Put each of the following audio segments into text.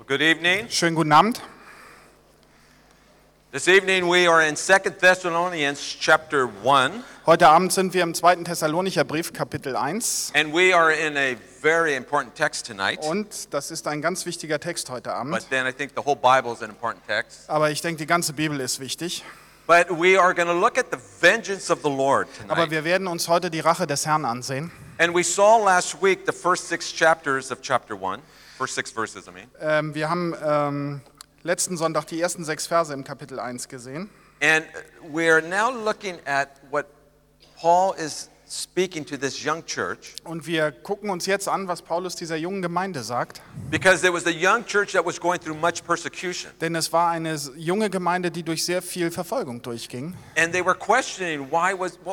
Good evening. Schönen guten Abend. This evening we are in 2 Thessalonians chapter 1. Heute Abend sind wir im 2. Thessalonicher Brief, Kapitel 1. And we are in a very important text tonight. Und das ist ein ganz wichtiger Text heute Abend. But then I think the whole Bible is an important text. Aber ich denke, die ganze Bibel ist wichtig. But we are going to look at the vengeance of the Lord Aber tonight. wir werden uns heute die Rache des Herrn ansehen. And we saw last week the first 6 chapters of chapter 1. First 6 verses, I mean. Wir haben letzten Sonntag die ersten 6 Verse im Kapitel 1 gesehen. And we are now looking at what Paul is speaking to this young church. Und wir gucken uns jetzt an, was Paulus dieser jungen Gemeinde sagt. Because there was a young church that was going through much persecution. Denn es war eine junge Gemeinde, die durch sehr viel Verfolgung durchging. And they were questioning why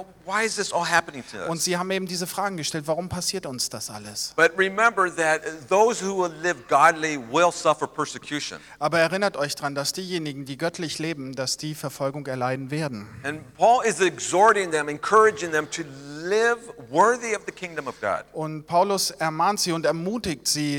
is this all happening to us? Und sie haben eben diese Fragen gestellt, warum passiert uns das alles? But remember that those who will live godly will suffer persecution. Aber erinnert euch daran, dass diejenigen, die göttlich leben, dass die Verfolgung erleiden werden. And Paul is exhorting them, encouraging them to live worthy of the kingdom of God. Und Paulus ermahnt sie und ermutigt sie,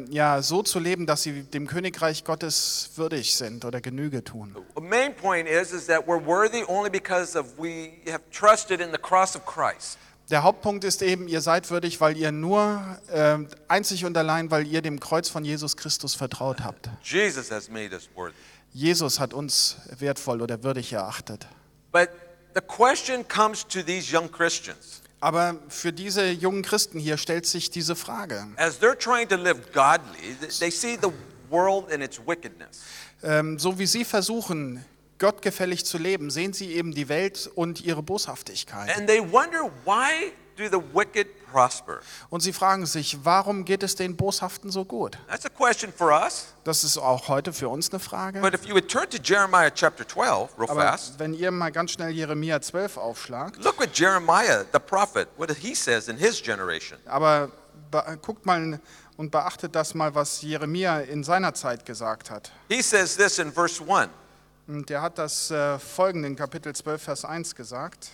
so zu leben, dass sie dem Königreich Gottes würdig sind oder Genüge tun. The main point is that we're worthy only because of we have trusted in the cross of Christ. Der Hauptpunkt ist eben, ihr seid würdig, weil ihr nur, einzig und allein, weil ihr dem Kreuz von Jesus Christus vertraut habt. Jesus has made us worthy. Jesus hat uns wertvoll oder würdig erachtet. But the question comes to these young Christians. Aber für diese jungen Christen hier stellt sich diese Frage. As they're trying to live godly, they see the world and its wickedness. So wie sie versuchen, gottgefällig zu leben, sehen sie eben die Welt und ihre Boshaftigkeit. And they wonder, why do the wicked prosper? Und sie fragen sich, warum geht es den Boshaften so gut? That's a question for us. Das ist auch heute für uns eine Frage. But if you would turn to Jeremiah chapter 12 real Aber fast, wenn ihr mal ganz schnell Jeremia 12 aufschlagt, look what Jeremiah, the prophet, what he says in his generation. aber guckt mal und beachtet das mal, was Jeremia in seiner Zeit gesagt hat. He says this in verse 1. Und der hat das folgende in Kapitel 12, Vers 1 gesagt.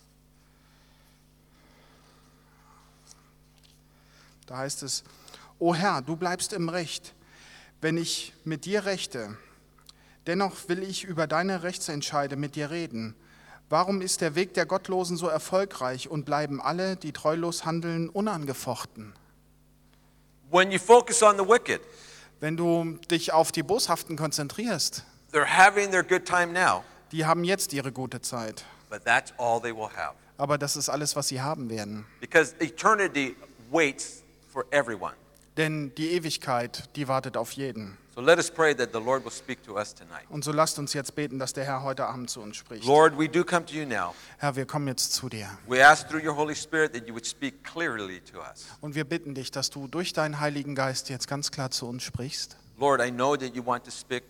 Da heißt es, O Herr, du bleibst im Recht, wenn ich mit dir rechte. Dennoch will ich über deine Rechtsentscheide mit dir reden. Warum ist der Weg der Gottlosen so erfolgreich und bleiben alle, die treulos handeln, unangefochten? When you focus on the wicked, Wenn du dich auf die Boshaften konzentrierst, they're having their good time now, die haben jetzt ihre gute Zeit. but that's all they will have. Aber das ist alles, was sie haben werden. Because eternity waits for everyone. Denn die Ewigkeit, die wartet auf jeden. So let us pray that the Lord will speak to us tonight. Und so lasst uns jetzt beten, dass der Herr heute Abend zu uns spricht. Lord, we do come to you now. Herr, wir kommen jetzt zu dir. We ask through your Holy Spirit that you would speak clearly to us. Und wir bitten dich, dass du durch deinen Heiligen Geist jetzt ganz klar zu uns sprichst. Lord, I know that you want to speak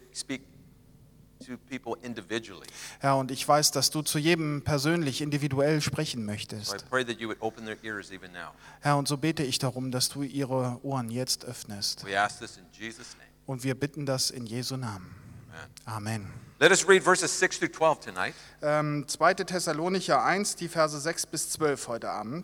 to people individually. Herr, und ich weiß, dass du zu jedem persönlich, individuell sprechen So I möchtest. pray that you would open their ears even now. Herr, und so bete ich darum, dass du ihre Ohren jetzt öffnest. We ask this in Jesus' name. Und wir bitten das in Jesu Namen. Amen. Amen. Let us read verses 6 through 12 tonight. 2. Thessalonicher 1, die Verse 6 bis 12 heute Abend.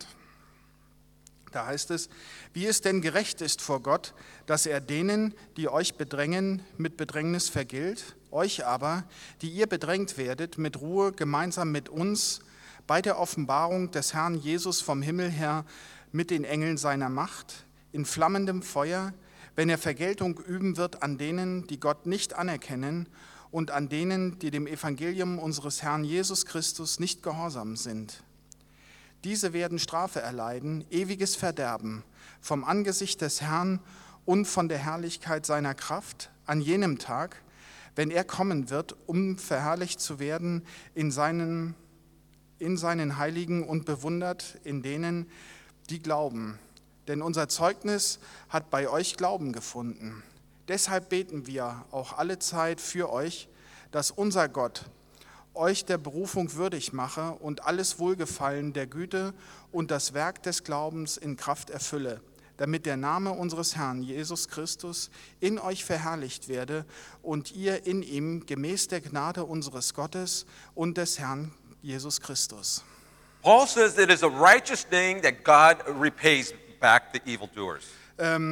Da heißt es, wie es denn gerecht ist vor Gott, dass er denen, die euch bedrängen, mit Bedrängnis vergilt, euch aber, die ihr bedrängt werdet, mit Ruhe gemeinsam mit uns bei der Offenbarung des Herrn Jesus vom Himmel her mit den Engeln seiner Macht, in flammendem Feuer, wenn er Vergeltung üben wird an denen, die Gott nicht anerkennen und an denen, die dem Evangelium unseres Herrn Jesus Christus nicht gehorsam sind. Diese werden Strafe erleiden, ewiges Verderben vom Angesicht des Herrn und von der Herrlichkeit seiner Kraft an jenem Tag, wenn er kommen wird, um verherrlicht zu werden in seinen Heiligen und bewundert in denen, die glauben. Denn unser Zeugnis hat bei euch Glauben gefunden. Deshalb beten wir auch alle Zeit für euch, dass unser Gott euch der Berufung würdig mache und alles Wohlgefallen der Güte und das Werk des Glaubens in Kraft erfülle, damit der Name unseres Herrn Jesus Christus in euch verherrlicht werde und ihr in ihm gemäß der Gnade unseres Gottes und des Herrn Jesus Christus. Paul says it is a righteous thing that God repays back the evildoers.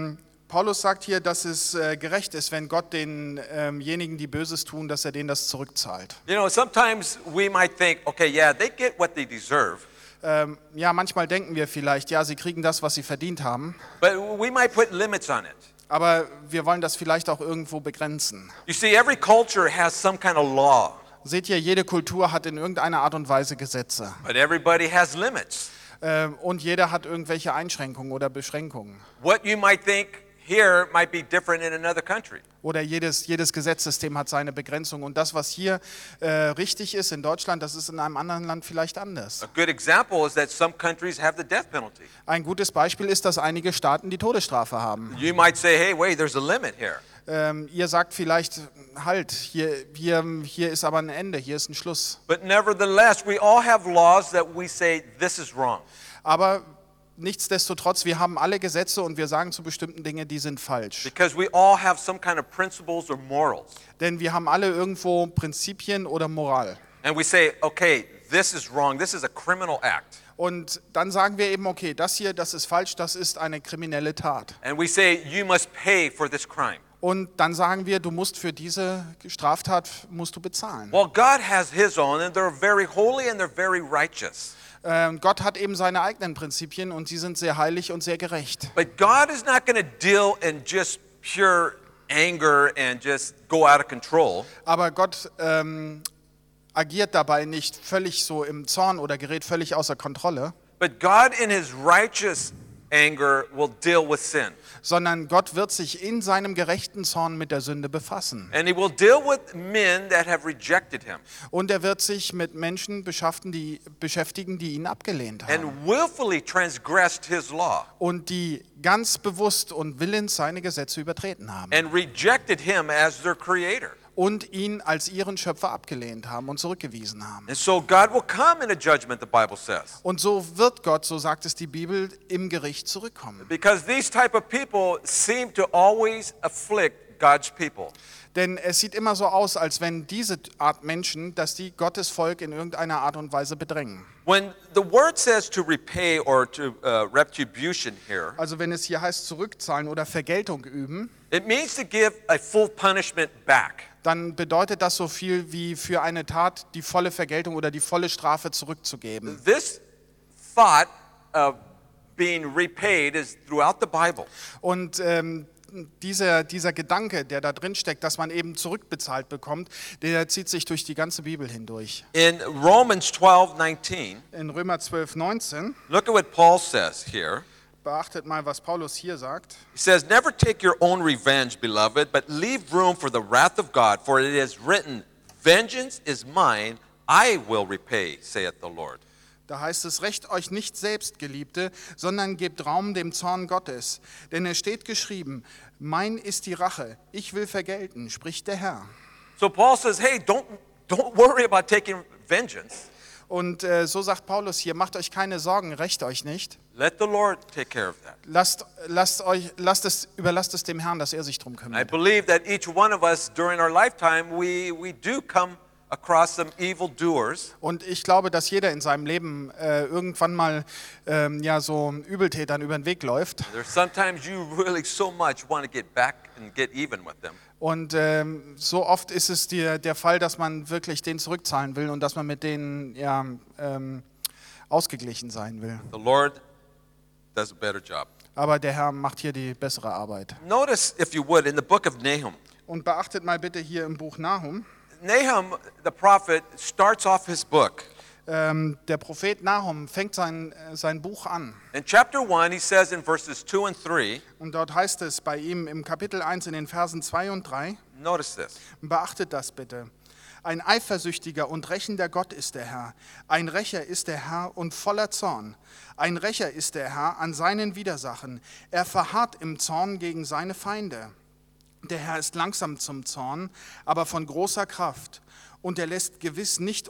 Paulus sagt hier, dass es gerecht ist, wenn Gott denjenigen, die Böses tun, dass er denen das zurückzahlt. You know, sometimes we might think, okay, yeah, they get what they deserve, Ja, manchmal denken wir vielleicht, ja, sie kriegen das, was sie verdient haben, but we might put limits on it. aber wir wollen das vielleicht auch irgendwo begrenzen. You see, every culture has some kind of law, Seht ihr, jede Kultur hat in irgendeiner Art und Weise Gesetze. but everybody has limits. Und jeder hat irgendwelche Einschränkungen oder Beschränkungen. What you might think here might be different in another country. Oder jedes Gesetzessystem hat seine Begrenzung. Und das, was hier richtig ist in Deutschland, das ist in einem anderen Land vielleicht anders. A good example is that some countries have the death penalty. Ein gutes Beispiel ist, dass einige Staaten die Todesstrafe haben. You might say, hey, wait, there's a limit here. Ihr sagt vielleicht, halt, hier ist aber ein Ende, hier ist ein Schluss. But nevertheless, we all have laws that we say this is wrong. Aber nichtsdestotrotz, wir haben alle Gesetze und wir sagen zu bestimmten Dingen, die sind falsch. Because we all have some kind of principles or morals. Denn wir haben alle irgendwo Prinzipien oder Moral. And we say, okay, this is wrong. This is a criminal act. Und dann sagen wir eben, okay, das hier, das ist falsch, das ist eine kriminelle Tat. And we say, you must pay for this crime. Und dann sagen wir, du musst für diese Straftat musst du bezahlen. Well, God has his own, and they're very holy and they're very righteous. Gott hat eben seine eigenen Prinzipien und sie sind sehr heilig und sehr gerecht. But God is not going to deal in just pure anger and just go out of control. Aber Gott agiert dabei nicht völlig so im Zorn oder gerät völlig außer Kontrolle, But God in his righteous anger will deal with sin. sondern Gott wird sich in seinem gerechten Zorn mit der Sünde befassen. And he will deal with men that have rejected him Und er wird sich mit Menschen beschäftigen, die ihn abgelehnt haben. and willfully transgressed his law Und die ganz bewusst und willens seine Gesetze übertreten haben. and rejected him as their creator. Und ihn als ihren Schöpfer abgelehnt haben und zurückgewiesen haben. And so God will come in a judgment, the Bible says. Und so wird Gott, so sagt es die Bibel, im Gericht zurückkommen. Because these type of people seem to always afflict God's people. Denn es sieht immer so aus, als wenn diese Art Menschen, dass die Gottes Volk in irgendeiner Art und Weise bedrängen. When the word says to repay or to retribution here, Also wenn es hier heißt zurückzahlen oder Vergeltung üben, it means to give a full punishment back. dann bedeutet das so viel wie für eine Tat die volle Vergeltung oder die volle Strafe zurückzugeben. This thought of being repaid is throughout the Bible. Und dieser Gedanke, der da drin steckt, dass man eben zurückbezahlt bekommt, der zieht sich durch die ganze Bibel hindurch. In Romans 12:19, In Römer 12,19, look at what Paul says here. beachtet mal, was Paulus hier sagt. He says, "Never take your own revenge, beloved, but leave room for the wrath of God, for it is written, vengeance is mine, I will repay, saith the Lord." Da heißt es, rächt euch nicht selbst, Geliebte, sondern gebt Raum dem Zorn Gottes. Denn es steht geschrieben, mein ist die Rache, ich will vergelten, spricht der Herr. So Paul says, hey, don't worry about taking vengeance. Und so sagt Paulus hier, macht euch keine Sorgen, rächt euch nicht. Let the Lord take care of that. Überlasst es dem Herrn, dass er sich drum I kümmert. believe that each one of us during our lifetime, we do come across some evil doers. Und ich glaube, dass jeder in seinem Leben irgendwann mal so Übeltätern über den Weg läuft. There's sometimes you really so much want to get back and get even with them. Und so oft ist es der Fall, dass man wirklich denen zurückzahlen will und dass man mit denen ausgeglichen sein will. The Lord does a better job. Aber der Herr macht hier die bessere Arbeit. Notice, if you would, in the book of Nahum. Und beachtet mal bitte hier im Buch Nahum. Nahum, the prophet, starts off his book. Der Prophet Nahum fängt sein Buch an. In chapter 1, he says in verses 2 and 3, Und dort heißt es bei ihm im Kapitel 1 in den Versen 2 und 3, notice this. beachtet das bitte. Ein eifersüchtiger und rächender Gott ist der Herr. Ein Rächer ist der Herr und voller Zorn. Ein Rächer ist der Herr an seinen Widersachen. Er verharrt im Zorn gegen seine Feinde. Der Herr ist langsam zum Zorn, aber von großer Kraft. Und er lässt gewiss nicht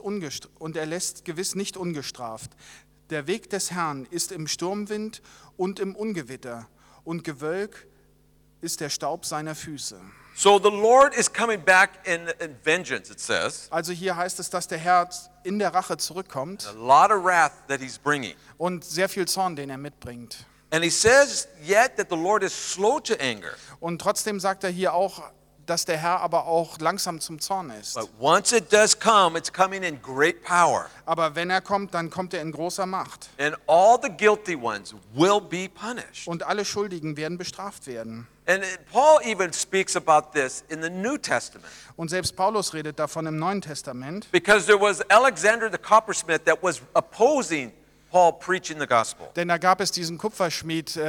ungestraft. Der Weg des Herrn ist im Sturmwind und im Ungewitter. Und Gewölk ist der Staub seiner Füße. So the Lord is coming back in vengeance, it says. Also hier heißt es, dass der Herr in der Rache zurückkommt A lot of wrath that he's bringing. und sehr viel Zorn, den er mitbringt. And he says yet that the Lord is slow to anger. Und trotzdem sagt er hier auch, dass der Herr aber auch langsam zum Zorn ist. But once it does come, it's coming in great power. Aber wenn er kommt, dann kommt er in großer Macht. And all the guilty ones will be punished. Und alle Schuldigen werden bestraft werden. And Paul even speaks about this in the New Testament. Und selbst Paulus redet davon im Neuen Testament. Because there was Alexander the coppersmith that was opposing Paul preaching the gospel. Denn da gab es diesen Kupferschmied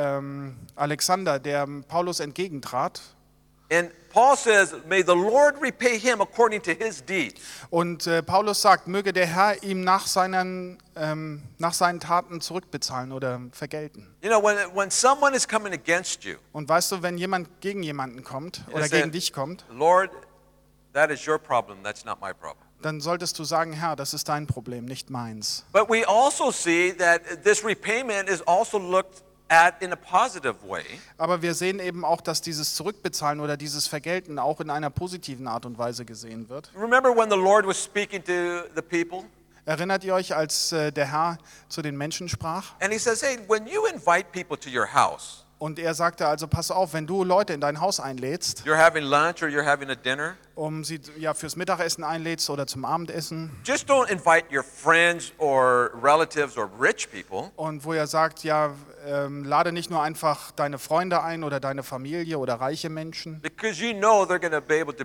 Alexander, der Paulus entgegentrat. And Paul says, may the Lord repay him according to his deeds. Und Paulus sagt, möge der Herr ihm nach seinen Taten zurückbezahlen oder vergelten. You know, when someone is coming against you, Und weißt du, wenn jemand gegen jemanden kommt oder Yes, gegen dich kommt, Lord, that is your problem, that's not my problem. dann solltest du sagen, Herr, das ist dein Problem, nicht meins. But we also see that this repayment is also looked at in a positive way. Aber wir sehen eben auch, dass dieses Zurückbezahlen oder dieses Vergelten auch in einer positiven Art und Weise gesehen wird. Remember when the Lord was speaking to the people? Erinnert ihr euch, als der Herr zu den Menschen sprach? And he says, hey, when you invite people to your house, Und er sagte also, pass auf, wenn du Leute in dein Haus einlädst, you're having lunch or you're having a dinner, sie fürs Mittagessen einlädst oder zum Abendessen, just don't invite your friends or relatives or rich people. und wo er sagt, lade nicht nur einfach deine Freunde ein oder deine Familie oder reiche Menschen, Because you know they're going to be able to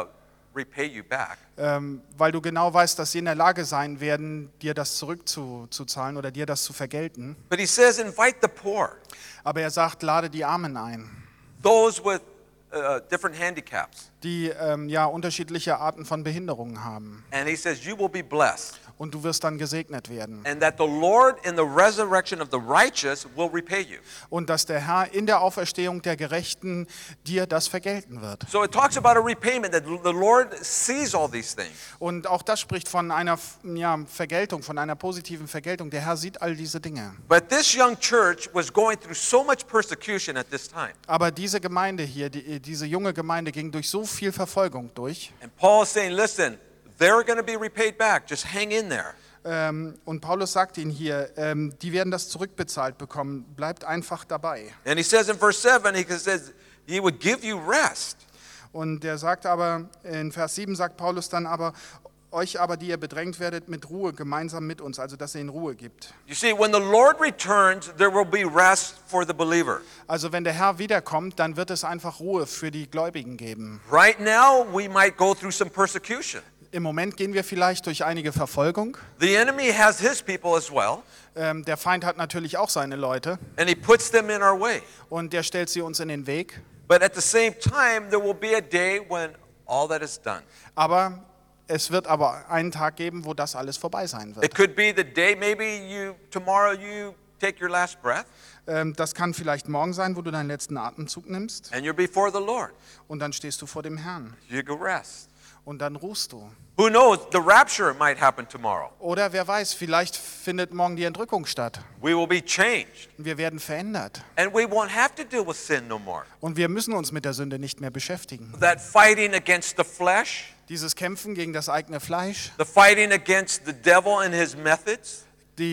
repay you back. weil du genau weißt, dass sie in der Lage sein werden, dir das zurückzuzahlen oder dir das zu vergelten. But he says, invite the poor, Aber er sagt, lade die Armen ein, those with different handicaps. die unterschiedliche Arten von Behinderungen haben. And he says, you will be blessed. Und du wirst dann gesegnet werden. And that the Lord in the resurrection of the righteous will repay you. Und dass der Herr in der Auferstehung der Gerechten dir das vergelten wird. So it talks about a repayment, that the Lord sees all these things. Und auch das spricht von einer Vergeltung, von einer positiven Vergeltung. Der Herr sieht all diese Dinge. But this young church was going through so much persecution at this time. Aber diese Gemeinde hier, diese junge Gemeinde ging durch so viel Verfolgung durch. And Paul is saying, listen, they're going to be repaid back. Just hang in there. Und Paulus sagt ihnen hier, die werden das zurückbezahlt bekommen. Bleibt einfach dabei. And he says in verse 7, he says, he would give you rest. Und der sagt aber, in Vers 7 sagt Paulus dann aber, euch aber, die ihr bedrängt werdet, mit Ruhe gemeinsam mit uns, also dass er ihnen Ruhe gibt. You see, when the Lord returns, there will be rest for the believer. Also wenn der Herr wiederkommt, dann wird es einfach Ruhe für die Gläubigen geben. Right now, we might go through some persecution. Im Moment gehen wir vielleicht durch einige Verfolgung. The enemy has his people as well, Der Feind hat natürlich auch seine Leute and he puts them in our way. und der stellt sie uns in den Weg. But at the same time, there will be a day when all that is done. Aber es wird aber einen Tag geben, wo das alles vorbei sein wird. It could be the day, maybe tomorrow you take your last breath, Das kann vielleicht morgen sein, wo du deinen letzten Atemzug nimmst and you're before the Lord. und dann stehst du vor dem Herrn You go rest. und dann ruhst du. Who knows? The rapture might happen tomorrow. Oder wer weiß, vielleicht findet morgen die Entrückung statt. We will be changed, Wir werden verändert and we won't have to deal with sin no more. und wir müssen uns mit der Sünde nicht mehr beschäftigen. That fighting against the flesh, Dieses Kämpfen gegen das eigene Fleisch, the fighting against the devil and his methods,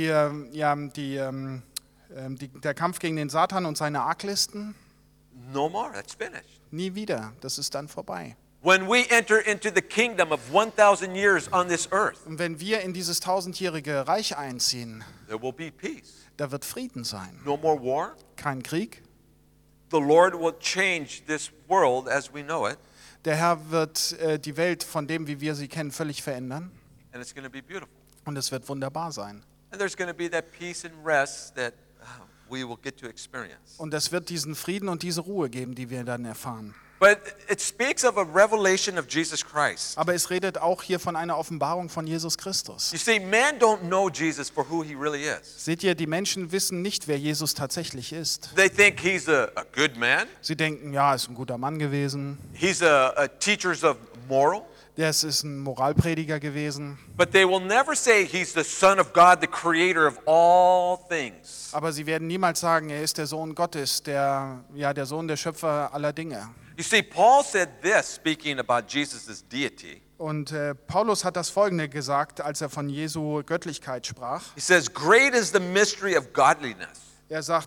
der Kampf gegen den Satan und seine Arglisten, no more. That's finished. nie wieder. Das ist dann vorbei. When we enter into the kingdom of 1,000 years on this earth, Und wenn wir in dieses 1000-jährige Reich einziehen, there will be peace. da wird Frieden sein. No more war. Kein Krieg. The Lord will change this world as we know it, Der Herr wird die Welt von dem, wie wir sie kennen, völlig verändern. and it's going to be beautiful. Und es wird wunderbar sein. And there's going to be that peace and rest that we will get to experience. Und es wird diesen Frieden und diese Ruhe geben, die wir dann erfahren. But it speaks of a revelation of Jesus Christ. Aber es redet auch hier von einer Offenbarung von Jesus Christus. You see, man don't know Jesus for who he really is. Seht ihr, die Menschen wissen nicht, wer Jesus tatsächlich ist. They think he's a good man. Sie denken, ja, er ist ein guter Mann gewesen. He's a teacher of moral. Der ist ein Moralprediger gewesen. But they will never say he's the Son of God, the creator of all things. Aber sie werden niemals sagen, er ist der Sohn Gottes, der Sohn der Schöpfer aller Dinge. You see, Paul said this, speaking about Jesus' deity. Und Paulus hat das Folgende gesagt, als er von Jesu Göttlichkeit sprach. He says, great is the mystery of godliness. Er sagt,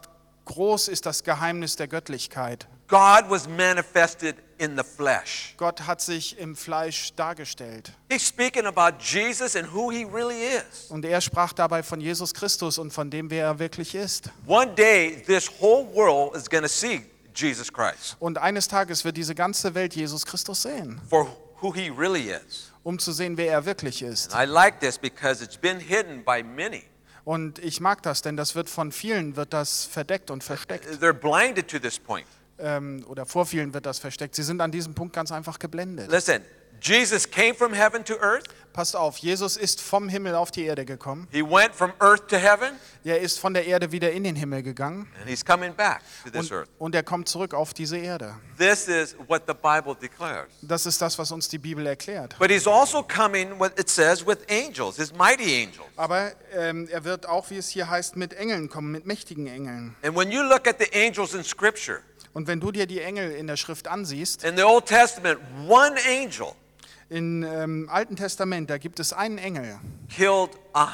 groß ist das Geheimnis der Göttlichkeit. God was manifested in the flesh. Gott hat sich im Fleisch dargestellt. He's speaking about Jesus and who he really is. Und er sprach dabei von Jesus Christus und von dem, wer er wirklich ist. One day, this whole world is going to see Jesus Christ Und eines Tages wird diese ganze Welt Jesus Christus sehen, for who he really is. um zu sehen, wer er wirklich ist. I like this because it's been hidden by many. Und ich mag das, denn das wird von vielen wird das verdeckt und versteckt. They're blinded to this point. Oder vor vielen wird das versteckt. Sie sind an diesem Punkt ganz einfach geblendet. Listen, Jesus came from heaven to earth. Passt auf, Jesus ist vom Himmel auf die Erde gekommen. He went from earth to heaven, Er ist von der Erde wieder in den Himmel gegangen. and he's coming back to this earth. Und er kommt zurück auf diese Erde. This is what the Bible declares. Das ist das, was uns die Bibel erklärt. But he's also coming, what it says, with angels, his mighty angels. Aber er wird auch, wie es hier heißt, mit Engeln kommen, mit mächtigen Engeln. And when you look at the angels in Scripture, Und wenn du dir die Engel in der Schrift ansiehst, in the Old Testament, one angel im Alten Testament, da gibt es einen Engel, killed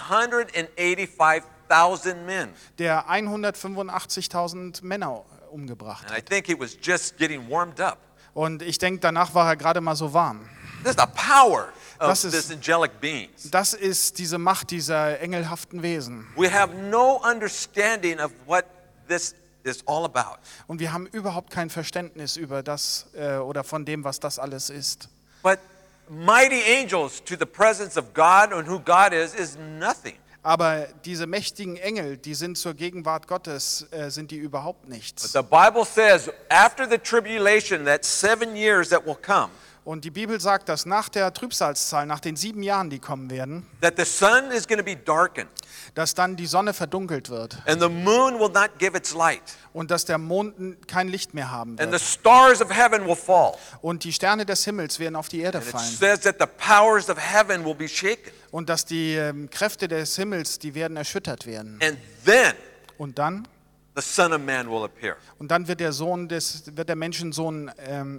185,000 men. der 185.000 Männer umgebracht And I hat. think he was just getting warmed up. Und ich denke, danach war er gerade mal so warm. This is the power of Das ist- this angelic beings. Das ist diese Macht dieser engelhaften Wesen. We have no understanding of what this is all about. Und wir haben überhaupt kein Verständnis über das oder von dem, was das alles ist. But mighty angels to the presence of God and who God is nothing. Aber diese mächtigen Engel, die sind zur Gegenwart Gottes, sind die überhaupt But nichts. the Bible says after the tribulation, that 7 years that will come, Und die Bibel sagt, dass nach der Trübsalzahl, nach den 7 Jahren, die kommen werden, that the sun is going to be darkened dass dann die Sonne verdunkelt wird and the moon will not give its light und dass der Mond kein Licht mehr haben and the wird. stars of heaven will fall. Und die Sterne des Himmels werden auf die Erde And it fallen. says that the powers of heaven will be shaken. Und dass die Kräfte des Himmels, die werden erschüttert werden. And then Und dann the Son of Man will appear. wird der Menschensohn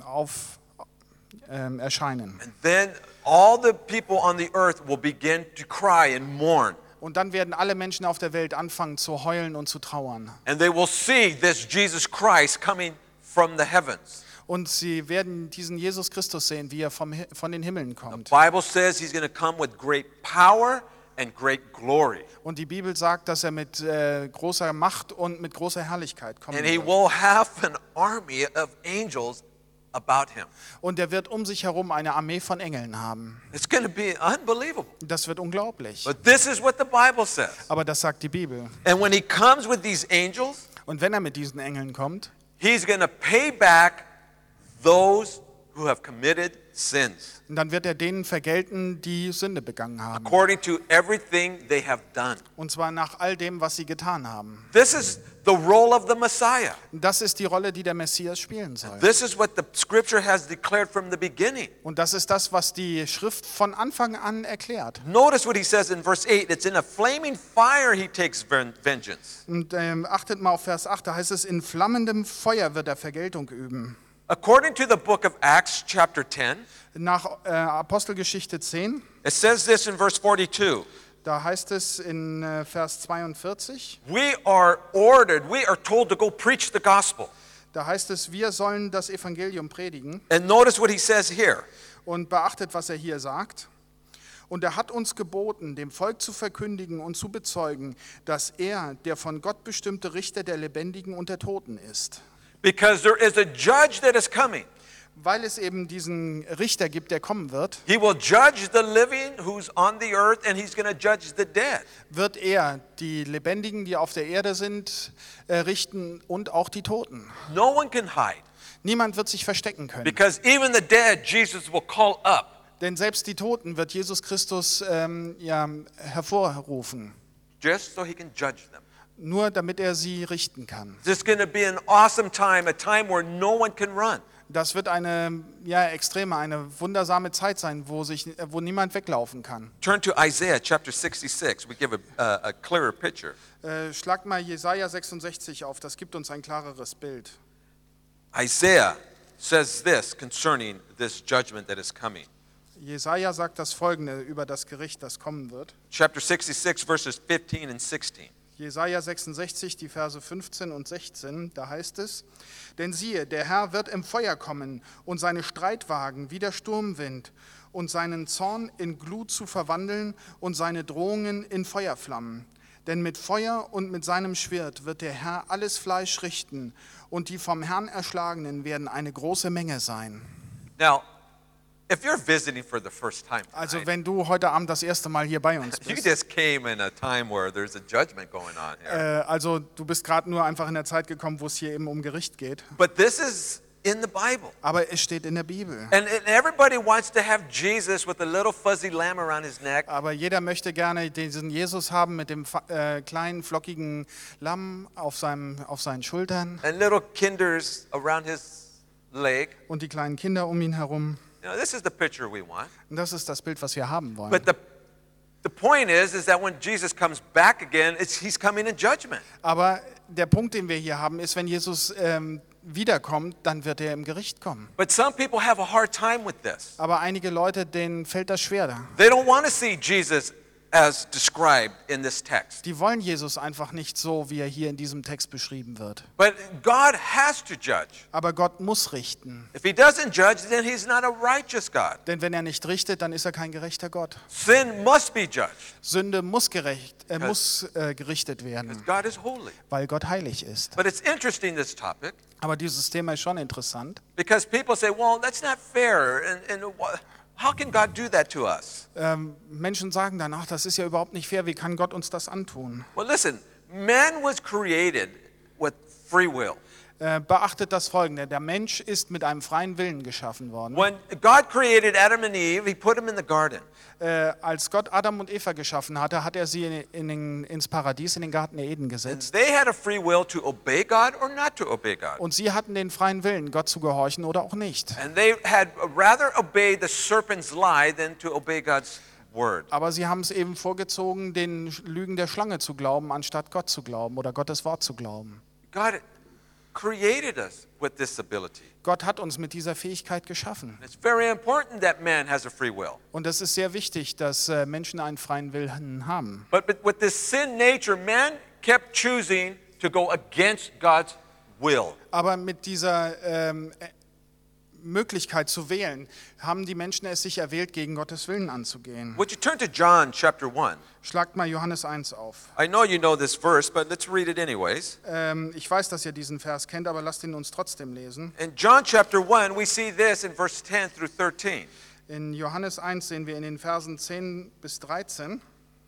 erscheinen. And then all the people on the earth will begin to cry and mourn. Und dann werden alle Menschen auf der Welt anfangen zu heulen und zu trauern. And they will see this Jesus Christ coming from the heavens. Und sie werden diesen Jesus Christus sehen, wie er von den Himmeln The kommt. Bible says he's going to come with great power and great glory. Und die Bibel sagt, dass er mit großer Macht und mit großer Herrlichkeit kommen And he wird. will have an army of angels about him. Und er wird um sich herum eine Armee von Engeln haben. It's going to be unbelievable. Das wird unglaublich. But this is what the Bible says. Aber das sagt die Bibel. And when he comes with these angels, Und wenn er mit diesen Engeln kommt, he's going to pay back those who have committed sins dann wird er denen vergelten, die Sünde begangen haben. according to everything they have done. Und zwar nach all dem, was sie getan haben. This is the role of the Messiah. Das ist die Rolle, die der Messias spielen soll. This is what the scripture has declared from the beginning. Und das ist das, was die Schrift von Anfang an erklärt. Notice what he says in verse 8. It's in a flaming fire he takes vengeance. Und achtet mal auf Vers 8, da heißt es, in flammendem Feuer wird er Vergeltung üben. According to the book of Acts, chapter 10, Nach Apostelgeschichte 10, it says this in verse 42. da heißt es in Vers 42, We are ordered, we are told to go preach the gospel. da heißt es, wir sollen das Evangelium predigen. And notice what he says here. Und beachtet, was er hier sagt. Und er hat uns geboten, dem Volk zu verkündigen und zu bezeugen, dass er der von Gott bestimmte Richter der Lebendigen und der Toten ist. Because there is a judge that is coming. Weil es eben diesen Richter gibt, der kommen wird, He will judge the living who's on the earth, and he's going to judge the dead. wird er die Lebendigen, die auf der Erde sind, richten und auch die Toten. No one can hide. Niemand wird sich verstecken können. Because even the dead, Jesus will call up. Denn selbst die Toten wird Jesus Christus hervorrufen, Just so he can judge them. nur damit er sie richten kann. This is going to be an awesome time, a time where no one can run. Das wird eine eine wundersame Zeit sein, wo niemand weglaufen kann. Turn to Isaiah chapter 66. We give a clearer picture. Schlagt mal Jesaja 66 auf, das gibt uns ein klareres Bild. Isaiah says this concerning this judgment that is coming. Jesaja sagt das Folgende über das Gericht, das kommen wird. Chapter 66, verses 15 and 16. Jesaja 66, die Verse 15 und 16, da heißt es: Denn siehe, der Herr wird im Feuer kommen und seine Streitwagen wie der Sturmwind und seinen Zorn in Glut zu verwandeln und seine Drohungen in Feuerflammen. Denn mit Feuer und mit seinem Schwert wird der Herr alles Fleisch richten, und die vom Herrn Erschlagenen werden eine große Menge sein. Now, if you're visiting for the first time Also tonight, wenn du heute Abend das erste Mal hier bei uns you bist, just came in a time where there's a judgment going on here. also du bist gerade nur einfach in der Zeit gekommen, wo es hier eben um Gericht geht, But this is in the Bible. aber es steht in der Bibel. And everybody wants to have Jesus with a little fuzzy lamb around his neck. Aber jeder möchte gerne diesen Jesus haben mit dem kleinen, flockigen Lamm auf seinen Schultern And little kinders around his leg. und die kleinen Kinder um ihn herum. You know, this is the picture we want. Und das ist das Bild, was wir haben wollen. But the point is that when Jesus comes back again, he's coming in judgment. Aber der Punkt, den wir hier haben, ist, wenn Jesus wiederkommt, dann wird er im Gericht kommen. But some people have a hard time with this. Aber einige Leute, denen fällt das schwer. They don't want to see Jesus as described in this text. Die wollen Jesus einfach nicht so, wie er hier in diesem Text beschrieben wird. But God has to judge. Aber Gott muss richten. If he doesn't judge, then he's not a righteous God. Denn wenn er nicht richtet, dann ist er kein gerechter Gott. Sin must be judged Sünde muss gerichtet werden, because God is holy. weil Gott heilig ist. But it's interesting, this topic, Aber dieses Thema ist schon interessant. because people say, well, that's not fair. And how can God do that to us? Menschen sagen dann, ach, das ist ja überhaupt nicht fair, wie kann Gott uns das antun? Well, listen, man was created with free will. Beachtet das Folgende, der Mensch ist mit einem freien Willen geschaffen worden. When God created Adam and Eve, he put them in the garden. Als Gott Adam und Eva geschaffen hatte, hat er sie ins Paradies, in den Garten Eden And gesetzt. they had a free will to obey God or not to obey God. Und sie hatten den freien Willen, Gott zu gehorchen oder auch nicht. And they had rather obeyed the serpent's lie than to obey God's word. Aber sie haben es eben vorgezogen, den Lügen der Schlange zu glauben, anstatt Gott zu glauben oder Gottes Wort zu glauben. God created us with this ability. Gott hat uns mit dieser Fähigkeit geschaffen. It's very important that man has a free will. Und es ist sehr wichtig, dass Menschen einen freien Willen haben. But with this sin nature, man kept choosing to go against God's will. Aber mit dieser Möglichkeit zu wählen, haben die Menschen es sich erwählt, gegen Gottes Willen anzugehen. Would you turn to John chapter 1? Schlagt mal Johannes 1 auf. I know you know this verse, but let's read it anyways. Ich weiß, dass ihr diesen Vers kennt, aber lasst ihn uns trotzdem lesen. In John chapter 1, we see this in verse 10 through 13. In Johannes 1 sehen wir in den Versen 10 bis 13,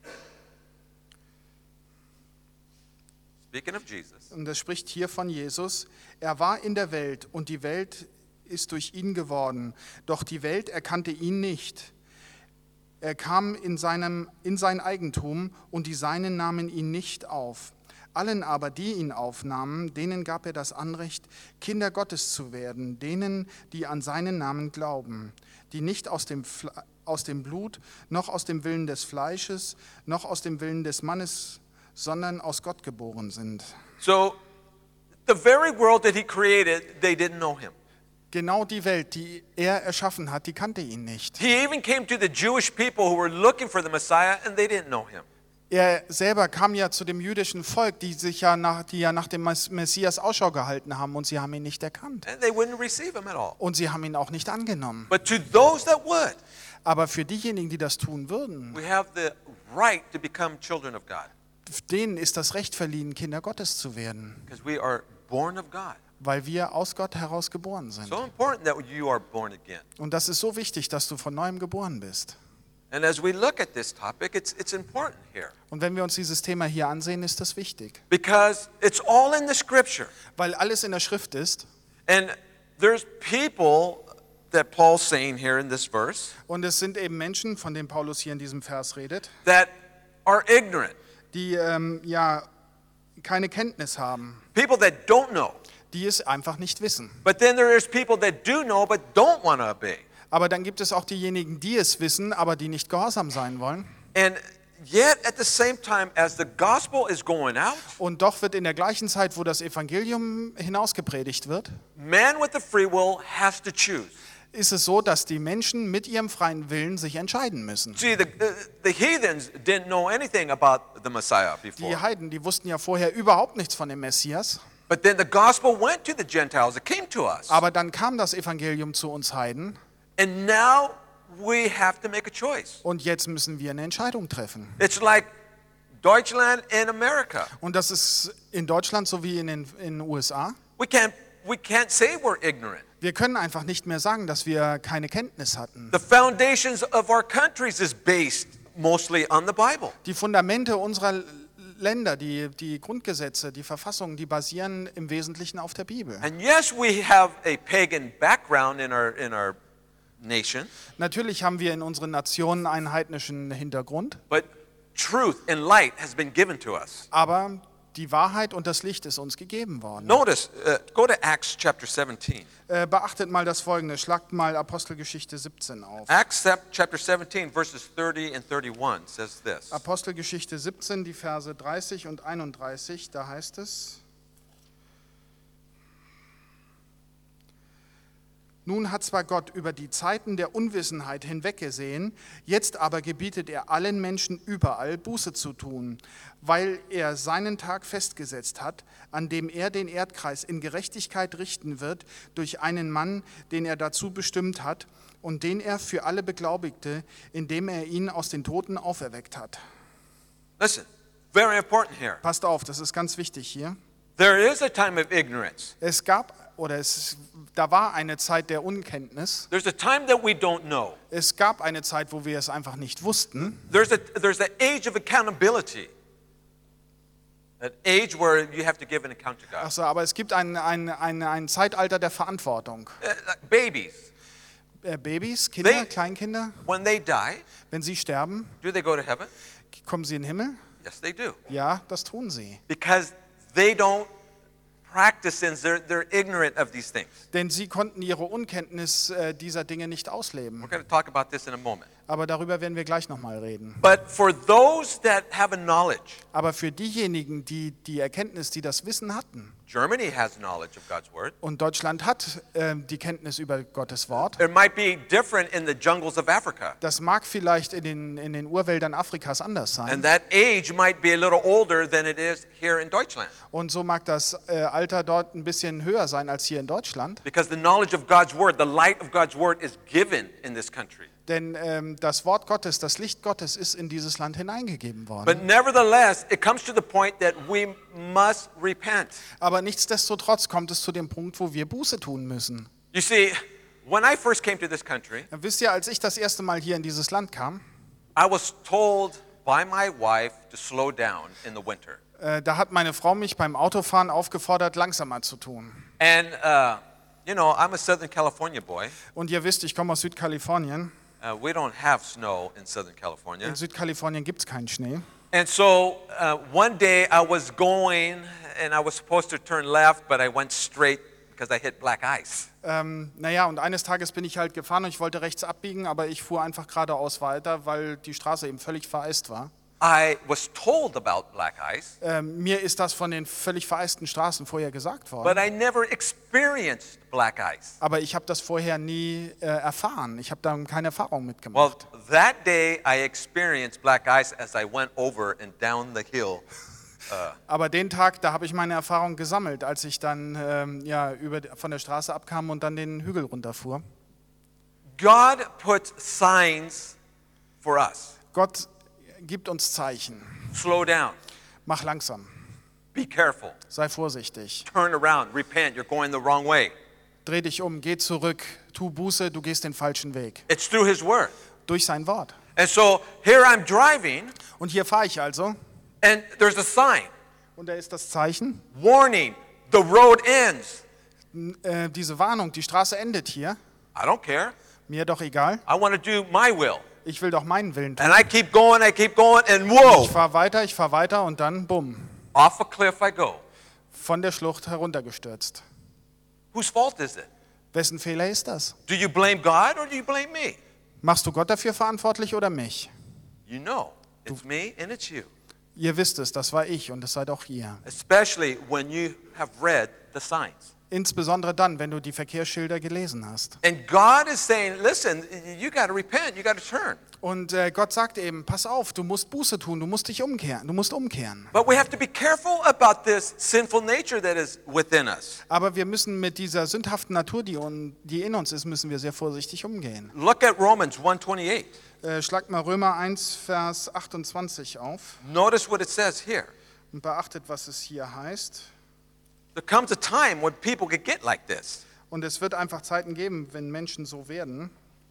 Speaking of Jesus. und das spricht hier von Jesus: Er war in der Welt und die Welt ist durch ihn geworden, doch die Welt erkannte ihn nicht. Er kam in sein Eigentum und die Seinen nahmen ihn nicht auf. Allen aber, die ihn aufnahmen, denen gab er das Anrecht, Kinder Gottes zu werden, denen, die an seinen Namen glauben, die nicht aus dem Blut, noch aus dem Willen des Fleisches, noch aus dem Willen des Mannes, sondern aus Gott geboren sind. So, the very world that he created, they didn't know him. Genau die Welt, die er erschaffen hat, die kannte ihn nicht. He even came to the Jewish people who were looking for the Messiah, and they didn't know him. Er selber kam ja zu dem jüdischen Volk, die nach dem Messias Ausschau gehalten haben, und sie haben ihn nicht erkannt. And they wouldn't receive him at all. Und sie haben ihn auch nicht angenommen. But to those that would, Aber für diejenigen, die das tun würden, we have the right to become children of God, denen ist das Recht verliehen, Kinder Gottes zu werden, because we are born of God. weil wir aus Gott heraus geboren sind. So important that you are born again. Und das ist so wichtig, dass du von neuem geboren bist. And as we look at this topic, it's important here, Und wenn wir uns dieses Thema hier ansehen, ist das wichtig, because it's all in the scripture. weil alles in der Schrift ist. And there's people that Paul's saying here in this verse Und es sind eben Menschen, von denen Paulus hier in diesem Vers redet, that are ignorant, die keine Kenntnis haben, people that don't know. die es einfach nicht wissen. But then there is people that do know but don't want to obey. Aber dann gibt es auch diejenigen, die es wissen, aber die nicht gehorsam sein wollen. And yet at the same time as the gospel is going out, Und doch wird in der gleichen Zeit, wo das Evangelium hinausgepredigt wird, man with the free will has to choose. ist es so, dass die Menschen mit ihrem freien Willen sich entscheiden müssen. See, the heathens didn't know anything about the Messiah Die before. Heiden, die wussten ja vorher überhaupt nichts von dem Messias. But then the gospel went to the Gentiles. It came to us. Aber dann kam das Evangelium zu uns Heiden And now we have to make a choice. und jetzt müssen wir eine Entscheidung treffen. It's like Deutschland and America. Und das ist in Deutschland sowie in den USA. We can't say we're ignorant. Wir können einfach nicht mehr sagen, dass wir keine Kenntnis hatten. The foundations of our countries is based mostly on the Bible. Die Fundamente unserer Länder, die Grundgesetze, die Verfassungen, die basieren im Wesentlichen auf der Bibel. And yes, we have a pagan background in our nation, Natürlich haben wir in unseren Nationen einen heidnischen Hintergrund, but truth and light has been given to us. aber die Wahrheit und das Licht ist uns gegeben worden. Notice, go to Acts chapter 17. Beachtet mal das Folgende, schlagt mal Apostelgeschichte 17 auf. Acts chapter 17, verses 30 and 31 says this. Apostelgeschichte 17, die Verse 30 und 31, da heißt es: Nun hat zwar Gott über die Zeiten der Unwissenheit hinweggesehen, jetzt aber gebietet er allen Menschen überall Buße zu tun, weil er seinen Tag festgesetzt hat, an dem er den Erdkreis in Gerechtigkeit richten wird durch einen Mann, den er dazu bestimmt hat und den er für alle beglaubigte, indem er ihn aus den Toten auferweckt hat. Listen, very important here. Passt auf, das ist ganz wichtig hier. There is a time of ignorance. Da war eine Zeit der Unkenntnis. There's a time that we don't know. Es gab eine Zeit, wo wir es einfach nicht wussten. There's an age of accountability. An age where you have to give an account to God. Achso, aber es gibt ein Zeitalter der Verantwortung. Like babies, Babys, Kinder, They- Kleinkinder, when they die, wenn sie sterben, do they go to heaven? kommen sie in den Himmel? Yes, they do. Ja, das tun sie. Because they don't practice sins. They're ignorant of these things. Denn sie konnten ihre Unkenntnis dieser Dinge nicht ausleben. We're going to talk about this in a moment. Aber darüber werden wir gleich nochmal reden. But for those that have a knowledge, Aber für diejenigen, die die Erkenntnis, die das Wissen hatten, Germany has knowledge of God's word. und Deutschland hat die Kenntnis über Gottes Wort, It might be different in the jungles of Africa. das mag vielleicht in den Urwäldern Afrikas anders sein. And that age might be a little older than it is here in Deutschland. Und so mag das Alter dort ein bisschen höher sein als hier in Deutschland. Because the knowledge of God's word, the light of God's word is given in this country. Denn das Wort Gottes, das Licht Gottes ist in dieses Land hineingegeben But worden. nevertheless, it comes to the point that we must repent. Aber nichtsdestotrotz kommt es zu dem Punkt, wo wir Buße tun müssen. You see, when I first came to this country, Wisst ihr, als ich das erste Mal hier in dieses Land kam, I was told by my wife to slow down in the winter. da hat meine Frau mich beim Autofahren aufgefordert, langsamer zu tun. And, you know, I'm a Southern California boy. Und ihr wisst, ich komme aus Südkalifornien. We don't have snow in Southern California. In Südkalifornien gibt es keinen Schnee. And so one day I was going and I was supposed to turn left, but I went straight because I hit black ice. Naja, und eines Tages bin ich halt gefahren und ich wollte rechts abbiegen, aber ich fuhr einfach geradeaus weiter, weil die Straße eben völlig vereist war. I was told about black ice, Mir ist das von den völlig vereisten Straßen vorher gesagt worden. but I never experienced black ice. Aber ich habe das vorher nie erfahren. Ich habe da keine Erfahrung Well, mitgemacht. that day I experienced black ice as I went over and down the hill. Aber den Tag, da habe ich meine Erfahrung gesammelt, als ich dann von der Straße abkam und dann den Hügel runterfuhr. God puts signs for us. Gott gibt uns Zeichen. Slow down, Mach langsam. be careful, Sei vorsichtig. turn around, repent, you're going the wrong way. Dreh dich um, geh zurück, tu Buße, du gehst den falschen Weg. It's through His Word. Durch sein Wort. And so here I'm driving, Und hier fahre ich also. and there's a sign. Und da ist das Zeichen. Warning, the road ends. Diese Warnung, die Straße endet hier. I don't care. Mir doch egal. I want to do my will. Ich will doch meinen Willen tun. And I keep going, and Ich whoa, fahr weiter und dann, bumm, off a cliff I go. von der Schlucht heruntergestürzt. Whose fault is it? Wessen Fehler ist das? Do you blame God or do you blame me? Machst du Gott dafür verantwortlich oder mich? You know, it's me and it's you. Ihr wisst es, das war ich und das seid auch ihr. Especially when you have read the signs. Insbesondere dann, wenn du die Verkehrsschilder gelesen hast. And God is saying, listen, you got to repent, you got to turn. Und Gott sagt eben, pass auf, du musst Buße tun, du musst dich umkehren, du musst umkehren. But we have to be careful about this sinful nature that is within us. Aber wir müssen mit dieser sündhaften Natur, die in uns ist, müssen wir sehr vorsichtig umgehen. Look at Romans 1:28. Schlagt mal Römer 1, Vers 28 auf Notice what it says here. und beachtet, was es hier heißt. There comes a time when people could get like this. Und es wird einfach Zeiten geben, wenn Menschen so werden.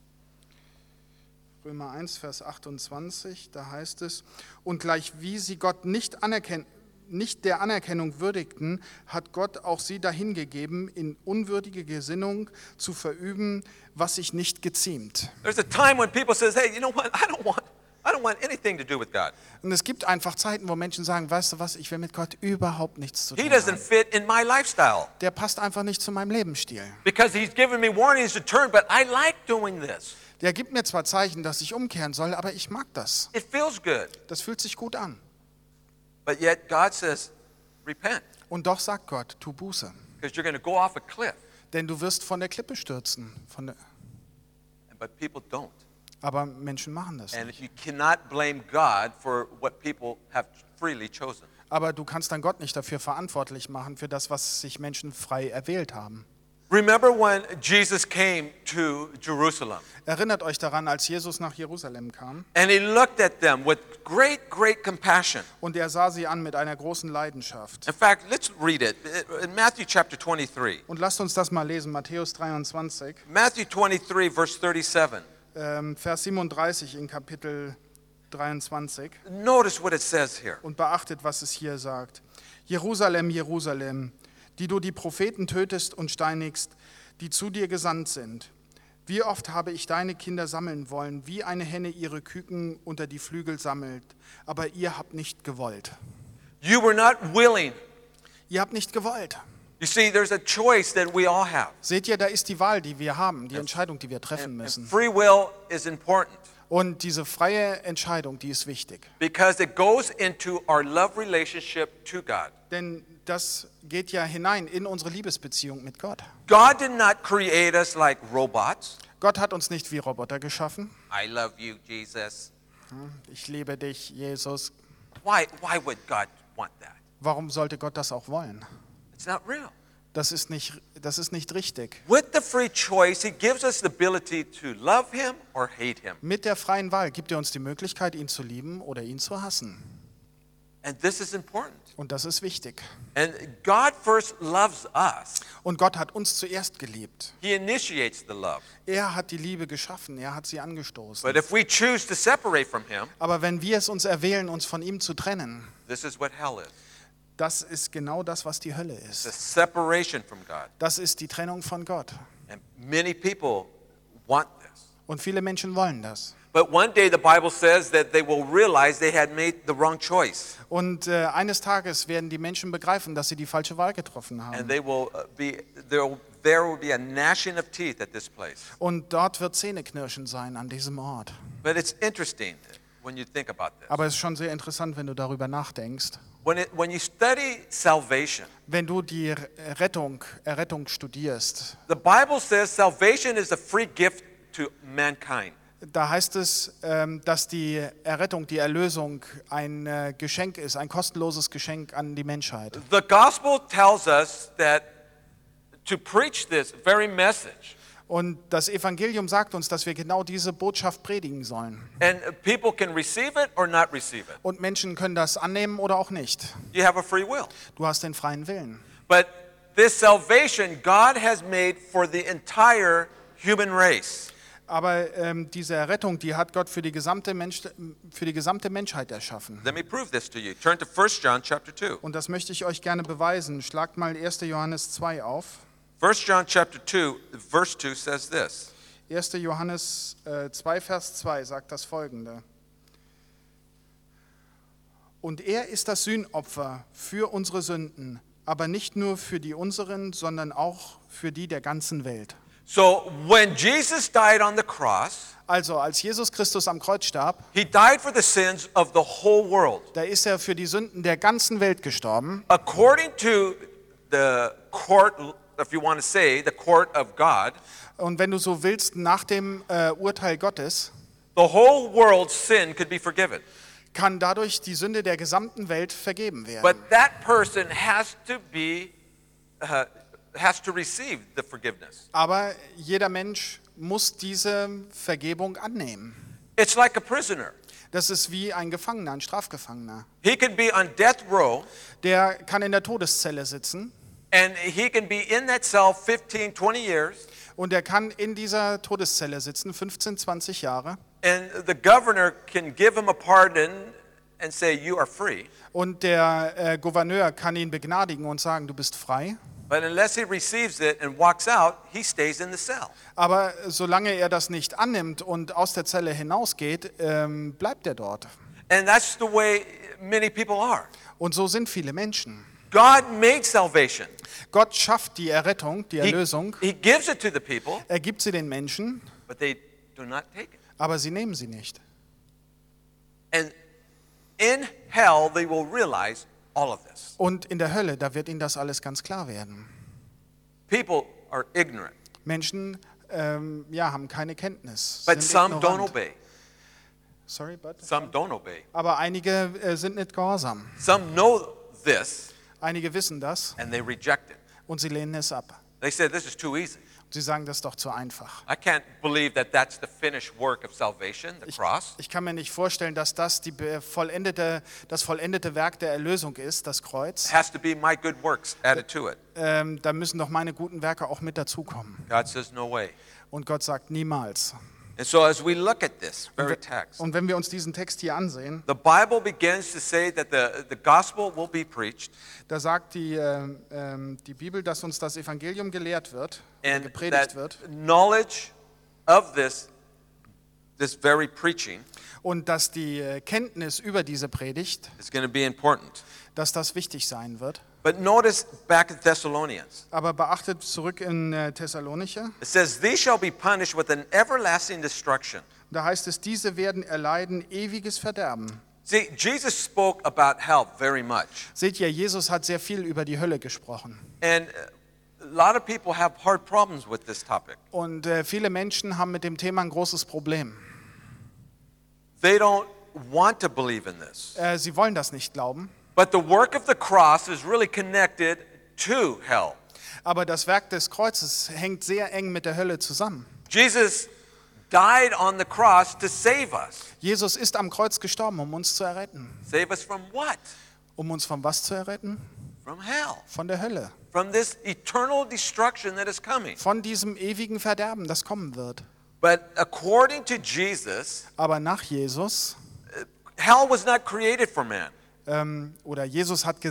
Römer 1, Vers 28, da heißt es, und gleich wie sie Gott nicht der Anerkennung würdigten, hat Gott auch sie dahingegeben, in unwürdige Gesinnung zu verüben, was sich nicht geziemt. There's a time when people says, hey, you know what? I don't want anything to do with God. Und es gibt einfach Zeiten, wo Menschen sagen, weißt du was, ich will mit Gott überhaupt nichts zu tun He doesn't haben. fit in my lifestyle Der passt einfach nicht zu meinem Lebensstil. because he's given me warnings to turn, but I like doing this. Der gibt mir zwar Zeichen, dass ich umkehren soll, aber ich mag das. It feels good. Das fühlt sich gut an. But yet God says, repent, Und doch sagt Gott, tu Buße. because you're going to go off a cliff. Denn du wirst von der Klippe stürzen. But people don't. Aber Menschen machen das And nicht. you cannot blame God for what people have freely chosen. Aber du kannst dann Gott nicht dafür verantwortlich machen, für das, was sich Menschen frei erwählt haben. Remember when Jesus came to Jerusalem Erinnert euch daran, als Jesus nach Jerusalem kam and he looked at them with great, great compassion. und er sah sie an mit einer großen Leidenschaft. In fact, let's read it in Matthew chapter 23. Und lasst uns das mal lesen, Matthäus 23, Matthew 23, verse 37. Vers 37 in Kapitel 23. Notice what it says here. Und beachtet, was es hier sagt. Jerusalem, Jerusalem, die du die Propheten tötest und steinigst, die zu dir gesandt sind. Wie oft habe ich deine Kinder sammeln wollen, wie eine Henne ihre Küken unter die Flügel sammelt, aber ihr habt nicht gewollt. You were not willing. Ihr habt nicht gewollt. You see, there's a choice that we all have. Seht ihr, da ist die Wahl, die wir haben, die Entscheidung, die wir treffen And müssen. free will is important Und diese freie Entscheidung, die ist wichtig. because it goes into our love relationship to God. Denn das geht ja hinein in unsere Liebesbeziehung mit Gott. God did not create us like robots. Gott hat uns nicht wie Roboter geschaffen. I love you, Jesus. Ich liebe dich, Jesus. Why would God want that? Warum sollte Gott das auch wollen? It's not real. Das ist nicht richtig. With the free choice, he gives us the ability to love him or hate him. Mit der freien Wahl gibt er uns die Möglichkeit, ihn zu lieben oder ihn zu hassen. And this is important. Und das ist wichtig. And God first loves us. Und Gott hat uns zuerst geliebt. He initiates the love. Er hat die Liebe geschaffen, er hat sie angestoßen. But if we choose to separate from him, Aber wenn wir es uns erwählen, uns von ihm zu trennen, this is what hell is. das ist genau das, was die Hölle It's a ist. separation from God. Das ist die Trennung von Gott. And many people want this. Und viele Menschen wollen das. But one day the Bible says that they will realize they had made the wrong choice. Und eines Tages werden die Menschen begreifen, dass sie die falsche Wahl getroffen And haben. they will there will be a gnashing of teeth at this place. Und dort wird Zähneknirschen sein an diesem Ort. But it's interesting when you think about this. Aber es ist schon sehr interessant, wenn du darüber nachdenkst. When you study salvation, Wenn du die Errettung studierst, the Bible says salvation is a free gift to mankind. da heißt es, dass die Errettung, die Erlösung ein Geschenk ist, ein kostenloses Geschenk an die Menschheit. The gospel tells us that to preach this very message, Und das Evangelium sagt uns, dass wir genau diese Botschaft predigen sollen. and people can receive it or not receive it. Und Menschen können das annehmen oder auch nicht. You have a free will. Du hast den freien Willen. But this salvation God has made for the entire human race. Aber diese Errettung, die hat Gott für die gesamte Menschheit erschaffen. Let me prove this to you. Turn to 1 John chapter 2. Und das möchte ich euch gerne beweisen. Schlagt mal 1. Johannes 2 auf. 1 John chapter 2, verse 2 says this. 1. Johannes 2, Vers 2 sagt das Folgende. Und er ist das Sühnopfer für unsere Sünden, aber nicht nur für die unseren, sondern auch für die der ganzen Welt. So when Jesus died on the cross, Also als Jesus Christus am Kreuz starb, he died for the sins of the whole world. da ist er für die Sünden der ganzen Welt gestorben. According to the court if you want to say, the court of God, Und wenn du so willst, nach dem Urteil Gottes, the whole world's sin could be forgiven. kann dadurch die Sünde der gesamten Welt vergeben werden. But that person has to receive the forgiveness. Aber jeder Mensch muss diese Vergebung annehmen. It's like a prisoner. Das ist wie ein Gefangener, ein Strafgefangener. He can be on death row, Der kann in der Todeszelle sitzen and he can be in that cell 15, 20 years, und er kann in dieser Todeszelle sitzen, 15, 20 Jahre. and the governor can give him a pardon and say, you are free. Und der Gouverneur kann ihn begnadigen und sagen, du bist frei. But unless he receives it and walks out, he stays in the cell. Aber solange er das nicht annimmt und aus der Zelle hinausgeht, bleibt er dort. And that's the way many people are. Und so sind viele Menschen. God made salvation. Gott schafft die Errettung, die Erlösung. He gives it to the people, Er gibt sie den Menschen, but they do not take it. aber sie nehmen sie nicht. And in hell, they will realize all of this. Und in der Hölle, da wird ihnen das alles ganz klar werden. People are ignorant, Menschen haben keine Kenntnis. but sind some don't ignorant. obey. Sorry, but? Some don't obey. Aber einige sind nicht gehorsam. Some know this, Einige wissen das and they reject it. und sie lehnen es ab. They say, this is too easy. Sie sagen, das ist doch zu einfach. I can't believe that that's the finished work of salvation, the cross. Ich kann mir nicht vorstellen, dass das das vollendete Werk der Erlösung ist, das Kreuz. It has to be my good works added to it. Da müssen doch meine guten Werke auch mit dazukommen. God says, no way. Und Gott sagt niemals. And so as we look at this very text, Und wenn wir uns diesen Text hier ansehen, the Bible begins to say that the gospel will be preached da sagt die Bibel, dass uns das Evangelium gelehrt wird, and gepredigt that wird knowledge of this very preaching und dass die Kenntnis über diese Predigt, is going to be important. dass das wichtig sein wird. But notice back in Thessalonians, Aber beachtet zurück in Thessalonicher, it says, these shall be punished with an everlasting destruction. da heißt es, diese werden erleiden ewiges Verderben. See, Jesus spoke about hell very much. Seht ihr, Jesus hat sehr viel über die Hölle gesprochen. And a lot of people have hard problems with this topic. Und viele Menschen haben mit dem Thema ein großes Problem. They don't want to believe in this. Sie wollen das nicht glauben. But the work of the cross is really connected to hell. Aber das Werk des Kreuzes hängt sehr eng mit der Hölle zusammen. Jesus died on the cross to save us. Jesus ist am Kreuz gestorben, um uns zu erretten. Save us from what? Um uns von was zu erretten? From hell. Von der Hölle. From this eternal destruction that is coming. Von diesem ewigen Verderben, das kommen wird. But according to Jesus, Aber nach Jesus, hell was not created for man. oder Jesus hat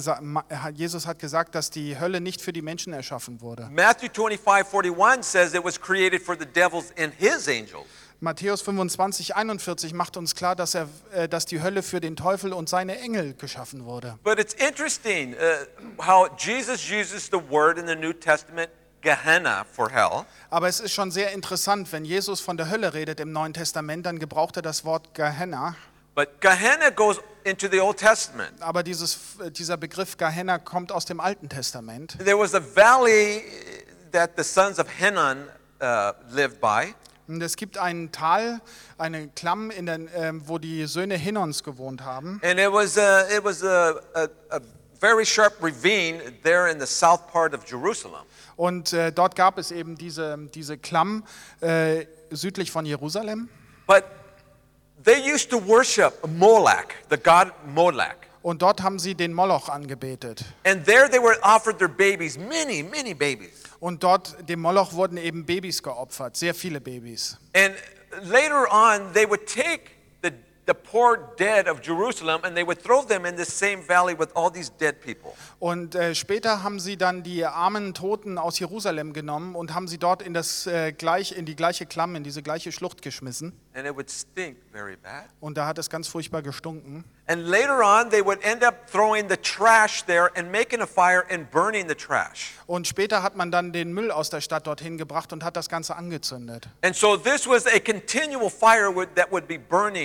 gesagt, dass die Hölle nicht für die Menschen erschaffen wurde. Matthew 25:41 says it was created for the devils and his angels. Matthäus 25, 41 macht uns klar, dass die Hölle für den Teufel und seine Engel geschaffen wurde. But it's interesting how Jesus uses the word in the New Testament, Gehenna, for hell. Aber es ist schon sehr interessant, wenn Jesus von der Hölle redet im Neuen Testament, dann gebraucht er das Wort Gehenna. But Gehenna goes into the Old Testament. Aber dieser Begriff Gehenna kommt aus dem Alten Testament. There was a valley that the sons of Hinnom lived by. Und es gibt ein Tal, eine Klamm, wo die Söhne Hinnons gewohnt haben. And it was a very sharp ravine there in the south part of Jerusalem. Und dort gab es eben diese Klamm südlich von Jerusalem. But they used to worship Moloch, the god Moloch. Und dort haben sie den Moloch angebetet. And there they were offered their babies, many babies. Und dort dem Moloch wurden eben Babys geopfert, sehr viele Babys. And later on, they would take the poor dead of Jerusalem and they would throw them in the same valley with all these dead people. Und später haben sie dann die armen Toten aus Jerusalem genommen und haben sie dort in die gleiche Klamm, in diese gleiche Schlucht geschmissen. And it would stink very bad. Und da hat es ganz furchtbar gestunken. And later on, they would end up throwing the trash there and making a fire and burning the trash. Und später hat man dann den Müll aus der Stadt dorthin gebracht und hat das Ganze angezündet. And so this was a continual fire that would be burning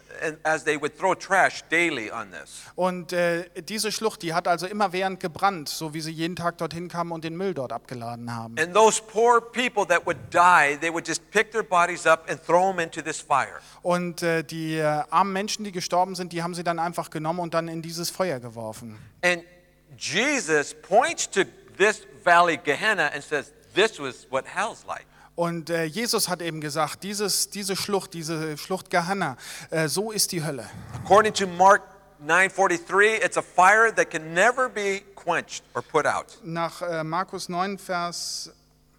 as they would throw trash daily on this. Und diese Schlucht, die hat also immerwährend gebrannt, so wie sie jeden Tag dorthin kamen und den Müll dort abgeladen haben. And those poor people that would die, they would just pick their bodies up and throw them into this fire. Und die armen Menschen, die gestorben sind, die haben sie dann einfach genommen und dann in dieses Feuer geworfen. And Jesus points to this valley Gehenna and says, this was what hell's like. Und Jesus hat eben gesagt, diese Schlucht Gehenna, so ist die Hölle. According to Mark 9:43, it's a fire that can never be quenched or put out. Nach Markus 9, Vers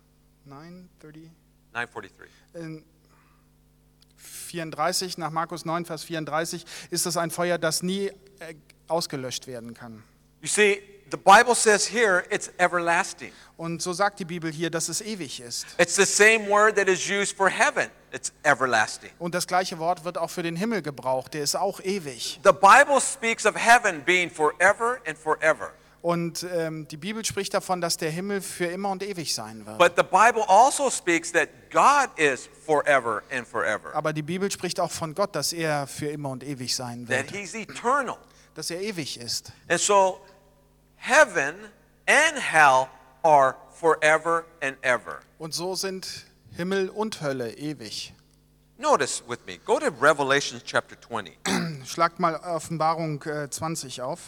9:43. 34, nach Markus 9, Vers 34, ist es ein Feuer, das nie ausgelöscht werden kann. You see, the Bible says here it's everlasting. Und so sagt die Bibel hier, dass es ewig ist. It's the same word that is used for heaven. It's everlasting. Und das gleiche Wort wird auch für den Himmel gebraucht, der ist auch ewig. The Bible speaks of heaven being forever and forever. Und die Bibel spricht davon, dass der Himmel für immer und ewig sein wird. But the Bible also speaks that God is forever and forever. Aber die Bibel spricht auch von Gott, dass er für immer und ewig sein That wird, he's eternal. dass er ewig ist. And so heaven and hell are forever and ever. Und so sind Himmel und Hölle ewig. Notice with me. Go to Revelation chapter 20. Schlagt mal Offenbarung 20 auf.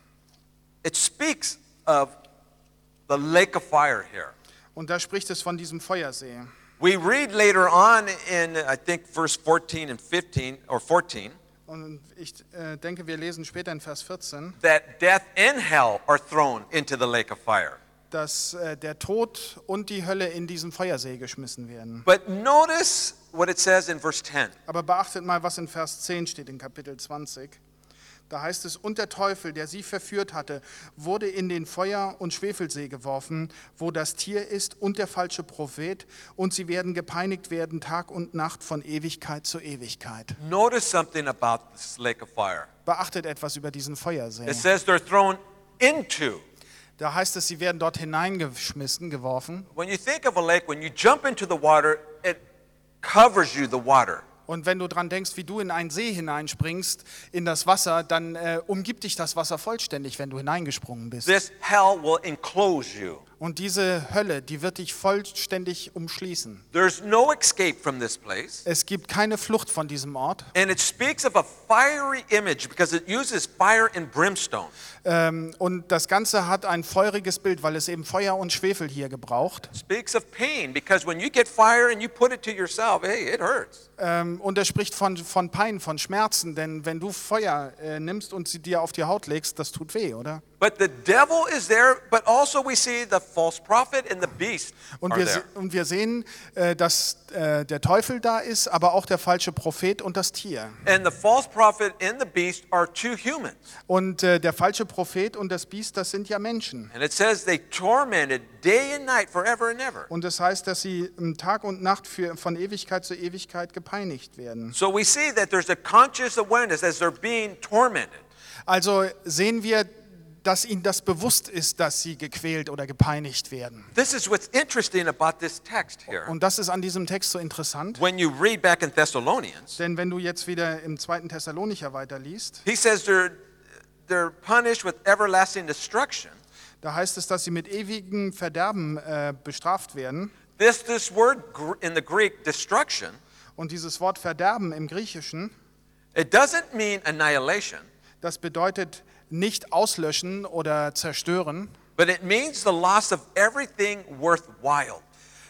It speaks of the lake of fire here. Und da spricht es von diesem Feuersee. We read later on in, I think, verse 14 and 15, or 14, Und ich denke, wir lesen später in Vers 14, that death and hell are thrown into the lake of fire. dass der Tod und die Hölle in diesen Feuersee geschmissen werden. But notice what it says in verse 10. Aber beachtet mal, was in Vers 10 steht in Kapitel 20. Da heißt es, und der Teufel, der sie verführt hatte, wurde in den Feuer- und Schwefelsee geworfen, wo das Tier ist und der falsche Prophet, und sie werden gepeinigt werden Tag und Nacht von Ewigkeit zu Ewigkeit. Notice something about this lake of fire. Beachtet etwas über diesen Feuersee. It says they're thrown into. Da heißt es, sie werden dort hineingeschmissen, geworfen. When you think of a lake, when you jump into the water, it covers you, the water. Und wenn du dran denkst, wie du in einen See hineinspringst, in das Wasser, dann umgibt dich das Wasser vollständig, wenn du hineingesprungen bist. This hell will enclose you. Und diese Hölle, die wird dich vollständig umschließen. There's no escape from this place. Es gibt keine Flucht von diesem Ort. And it speaks of a fiery image because it uses fire and brimstone. Und das Ganze hat ein feuriges Bild, weil es eben Feuer und Schwefel hier gebraucht. It speaks of pain because when you get fire and you put it to yourself, hey, it hurts. Und er spricht von Pein, von Schmerzen, denn wenn du Feuer nimmst und sie dir auf die Haut legst, das tut weh, oder? But the devil is there, but also we see the false prophet and the beast Und are there. wir sehen, dass der Teufel da ist, aber auch der falsche Prophet und das Tier. And the false prophet and the beast are two humans. Und der falsche Prophet und das Biest, das sind ja Menschen. And it says they tormented day and night forever and ever. Und das heißt, dass sie Tag und Nacht von Ewigkeit zu Ewigkeit gepeinigt werden. So we see that there's a conscious awareness as they're being tormented. Also sehen wir, dass ihnen das bewusst ist, dass sie gequält oder gepeinigt werden. This is what's interesting about this text here. Und das ist an diesem Text so interessant, When you read back in Thessalonians, denn wenn du jetzt wieder im 2. Thessalonicher weiterliest, he says they're punished with everlasting destruction. da heißt es, dass sie mit ewigem Verderben bestraft werden. This word in the Greek, destruction, Und dieses Wort Verderben im Griechischen, it doesn't mean annihilation, das bedeutet nicht auslöschen oder zerstören, but it means the loss of everything worthwhile.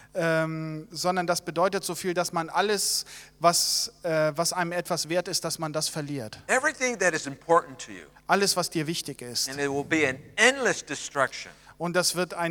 sondern das bedeutet so viel, dass man alles, was einem etwas wert ist, dass man das verliert. Everything that is important to you. Alles, was dir wichtig ist. And it will be an endless destruction. Und das wird ein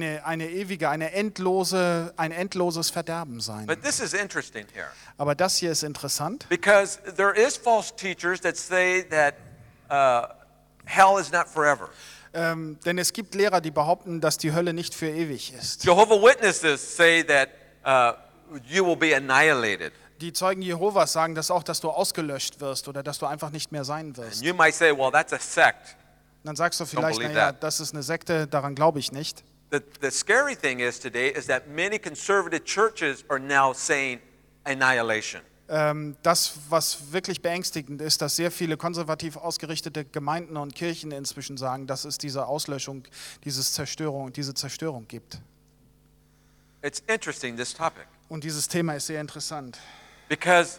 endloses Verderben sein. But this is interesting here Aber das hier ist interessant, because there is false teachers that say that hell is not forever. denn es gibt Lehrer, die behaupten, dass die Hölle nicht für ewig ist. Jehovah's Witnesses say that you will be annihilated. Die Zeugen Jehovas sagen das auch, dass du ausgelöscht wirst oder dass du einfach nicht mehr sein And wirst. you might say, well, that's a sect. Dann sagst du vielleicht, believe naja, that. das ist eine Sekte, daran glaube ich nicht. The scary thing is today is that many conservative churches are now saying annihilation. Das, was wirklich beängstigend ist, dass sehr viele konservativ ausgerichtete Gemeinden und Kirchen inzwischen sagen, dass es diese Auslöschung, diese Zerstörung gibt. It's interesting, this topic, Und dieses Thema ist sehr interessant. because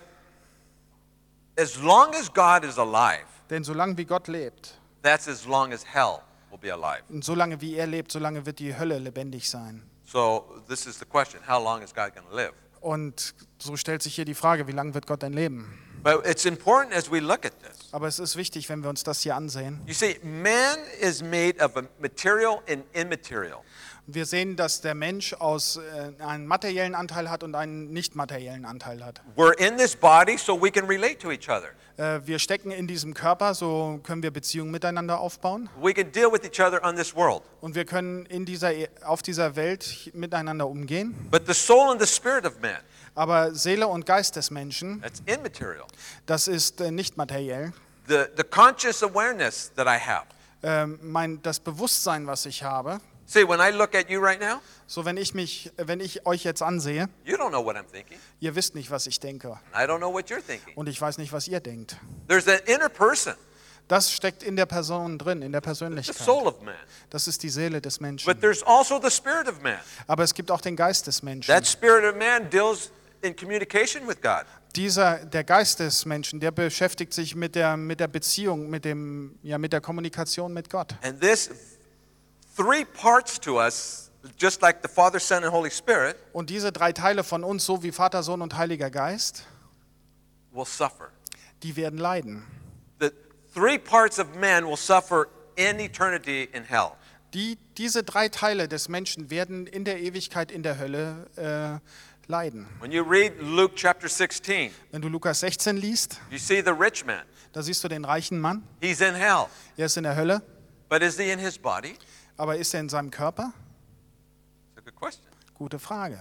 as long as God is alive, Denn solange wie Gott lebt that's as long as hell will be alive. und solange wie er lebt, solange wird die Hölle lebendig sein. So this is the question, how long is God going to live? Und so stellt sich hier die Frage, wie lange wird Gott denn leben? But it's important as we look at this. Aber es ist wichtig, wenn wir uns das hier ansehen. You see, man is made of a material and immaterial. Wir sehen, dass der Mensch einen materiellen Anteil hat und einen nicht materiellen Anteil hat. We're in this body so we can relate to each other. Wir stecken in diesem Körper, so können wir Beziehungen miteinander aufbauen. We can deal with each other on this world. Und wir können auf dieser Welt miteinander umgehen. But the soul and the spirit of man, Aber Seele und Geist des Menschen, that's immaterial. das ist nicht materiell. The conscious awareness that I have. Das Bewusstsein, was ich habe, See, when I look at you right now, so wenn ich euch jetzt ansehe, you don't know what I'm thinking. ihr wisst nicht, was ich denke. I don't know what you're thinking. Und ich weiß nicht, was ihr denkt. There's an inner person, Das steckt in der Person drin, in der the Persönlichkeit. soul of man. Das ist die Seele des But Menschen. there's also the spirit of man. Aber es gibt auch den Geist des Menschen. That spirit of man deals in communication with God. Der Geist des Menschen, der beschäftigt sich mit der Beziehung, mit der Kommunikation mit Gott. And this three parts to us, just like the Father, Son, and Holy Spirit, Und diese drei Teile von uns, so wie Vater, Sohn und Heiliger Geist, will suffer. die werden leiden. The three parts of man will suffer in eternity in hell. Diese drei Teile des Menschen werden in der Ewigkeit in der Hölle leiden. When you read Luke chapter 16, Wenn du Lukas 16 liest, you see the rich man. da siehst du den reichen Mann. He's in hell. Er ist in der Hölle, But is he in his body? aber ist er in seinem Körper? It's a good question. Gute Frage.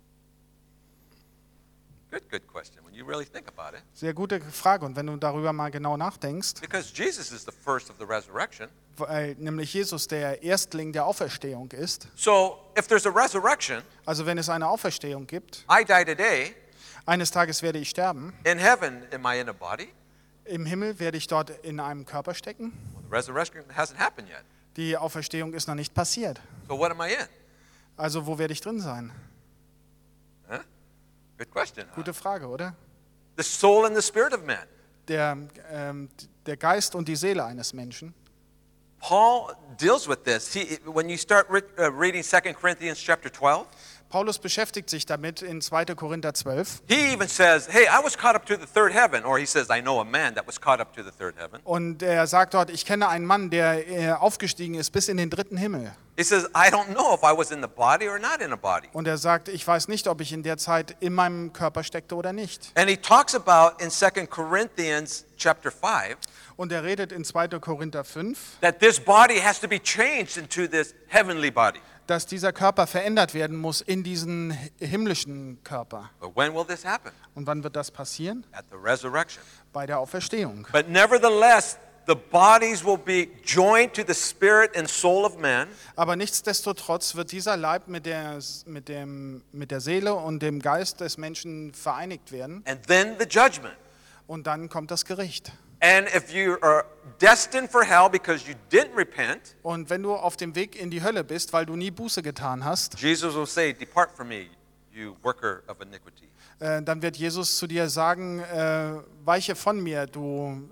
Good question when you really think about it. Sehr gute Frage. Und wenn du darüber mal genau nachdenkst, Because Jesus is the first of the resurrection. weil nämlich Jesus der Erstling der Auferstehung ist, So if there's a resurrection, also wenn es eine Auferstehung gibt, I die today. eines Tages werde ich sterben, In heaven, am I in a body? im Himmel werde ich dort in einem Körper stecken. Well, the resurrection hasn't happened yet. Die Auferstehung ist noch nicht passiert. So what am I in? Also wo werde ich drin sein? Huh? Good question. Huh? Gute Frage, oder? The soul and the spirit of man. Der Geist und die Seele eines Menschen. Paul deals with this. When you start reading 2 Corinthians chapter 12, Paulus beschäftigt sich damit in 2. Korinther 12. he even says, hey, I was caught up to the third heaven. Or he says, I know a man that was caught up to the third heaven. Und er sagt dort, ich kenne einen Mann, der aufgestiegen ist bis in den dritten Himmel. He says, I don't know if I was in the body or not in a body. Und er sagt, ich weiß nicht, ob ich in der Zeit in meinem Körper steckte oder nicht. And he talks about in 2 Corinthians chapter 5 Und er redet in 2. Korinther 5, that this body has to be changed into this heavenly body. dass dieser Körper verändert werden muss in diesen himmlischen Körper. But when will this happen? Und wann wird das passieren? At the resurrection. Bei der Auferstehung. But nevertheless, the bodies will be joined to the spirit and soul of man. Aber nichtsdestotrotz wird dieser Leib mit der Seele und dem Geist des Menschen vereinigt werden. And then the judgment. Und dann kommt das Gericht. And if you are destined for hell because you didn't repent, Und wenn du auf dem Weg in die Hölle bist, weil du nie Buße getan hast, Jesus will say, depart from me, you worker of iniquity. dann wird Jesus zu dir sagen, weiche von mir, du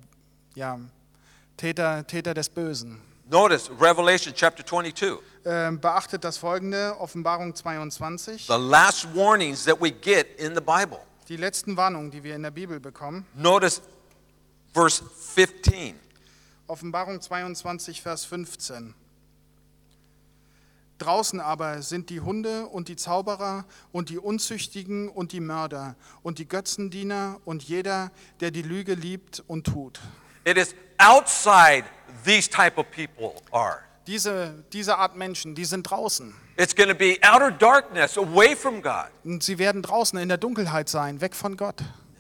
Täter des Bösen. Notice Revelation chapter 22. Beachtet das folgende, Offenbarung 22, The last warnings that we get in the Bible. die letzten Warnungen, die wir in der Bibel bekommen. Notice verse 15. Offenbarung 22, Vers 15. Draußen aber sind die Hunde und die Zauberer und die Unzüchtigen und die Mörder und die Götzendiener und jeder, der die Lüge liebt und tut. It is outside these type of people are. Diese Art Menschen, die sind draußen. It's going to be outer darkness, away from God. Und sie werden draußen in der Dunkelheit sein, weg von Gott.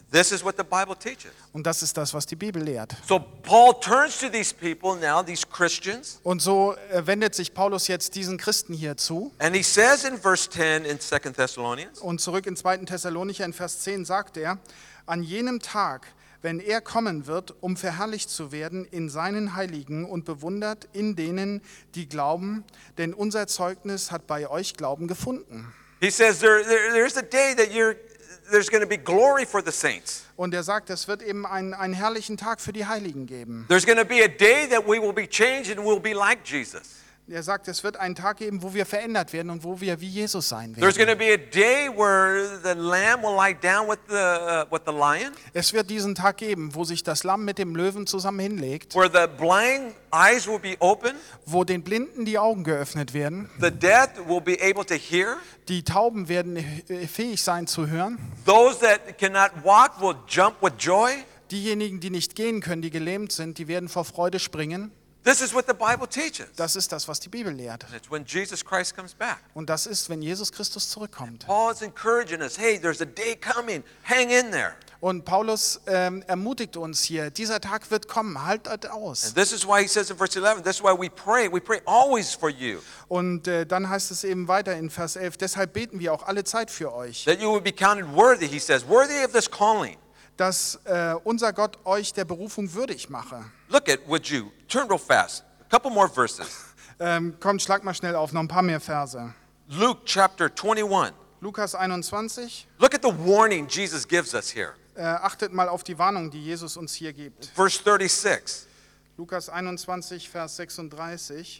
This is what the Bible teaches. Und das ist das, was die Bibel lehrt. So Paul turns to these people now, these Christians, Und so wendet sich Paulus jetzt diesen Christen hier zu. and he says in verse 10 in 2 Thessalonians, Und zurück in 2. Thessalonicher in Vers 10 sagt er, an jenem Tag, wenn er kommen wird, um verherrlicht zu werden in seinen Heiligen und bewundert in denen, die glauben, denn unser Zeugnis hat bei euch Glauben gefunden. he says there's a day that there's going to be glory for the saints. Und er sagt, es wird eben einen herrlichen Tag für die Heiligen geben. There's going to be a day that we will be changed and we'll be like Jesus. Er sagt, es wird einen Tag geben, wo wir verändert werden und wo wir wie Jesus sein There's going werden. to be a day where the lamb will lie down with the lion, Es wird diesen Tag geben, wo sich das Lamm mit dem Löwen zusammen hinlegt, where the blind eyes will be open, wo den Blinden die Augen geöffnet werden, the deaf will be able to hear, die Tauben werden fähig sein zu hören, those that cannot walk will jump with joy. diejenigen, die nicht gehen können, die gelähmt sind, die werden vor Freude springen. This is what the Bible teaches. Das ist das, was die Bibel lehrt. And it's when Jesus Christ comes back. Und das ist, wenn Jesus Christus zurückkommt. Paul is encouraging us, hey, there's a day coming. Hang in there. Und Paulus ermutigt uns hier, dieser Tag wird kommen, haltet aus. And this is why he says in verse 11, this is why we pray. We pray always for you, Und dann heißt es eben weiter in Vers 11, deshalb beten wir auch alle Zeit für euch, that you will be counted worthy, he says, worthy of this calling. dass unser Gott euch der Berufung würdig mache. Look at, would you, turn real fast, a couple more verses. Kommt, schlag mal schnell auf, noch ein paar mehr Verse. Luke chapter 21. Lukas 21, Look at the warning Jesus gives us here. achtet mal auf die Warnung, die Jesus uns hier gibt. Verse 36. Lukas 21, Vers 36.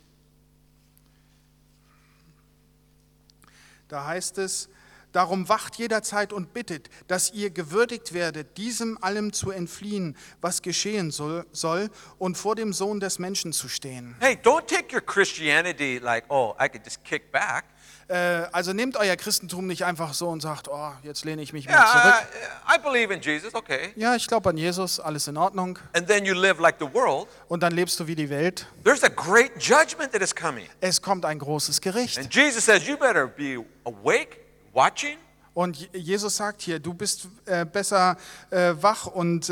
Da heißt es, darum wacht jederzeit und bittet, dass ihr gewürdigt werdet, diesem allem zu entfliehen, was geschehen soll und vor dem Sohn des Menschen zu stehen. Hey, don't take your Christianity like, oh, I could just kick back. Also nehmt euer Christentum nicht einfach so und sagt, oh, jetzt lehne ich mich wieder Yeah, zurück. I believe in Jesus, okay. Ja, ich glaube an Jesus, alles in Ordnung. And then you live like the world. Und dann lebst du wie die Welt. There's a great judgment that is coming. Es kommt ein großes Gericht. And Jesus says, you better be awake, watching, Und Jesus sagt hier, du bist besser wach und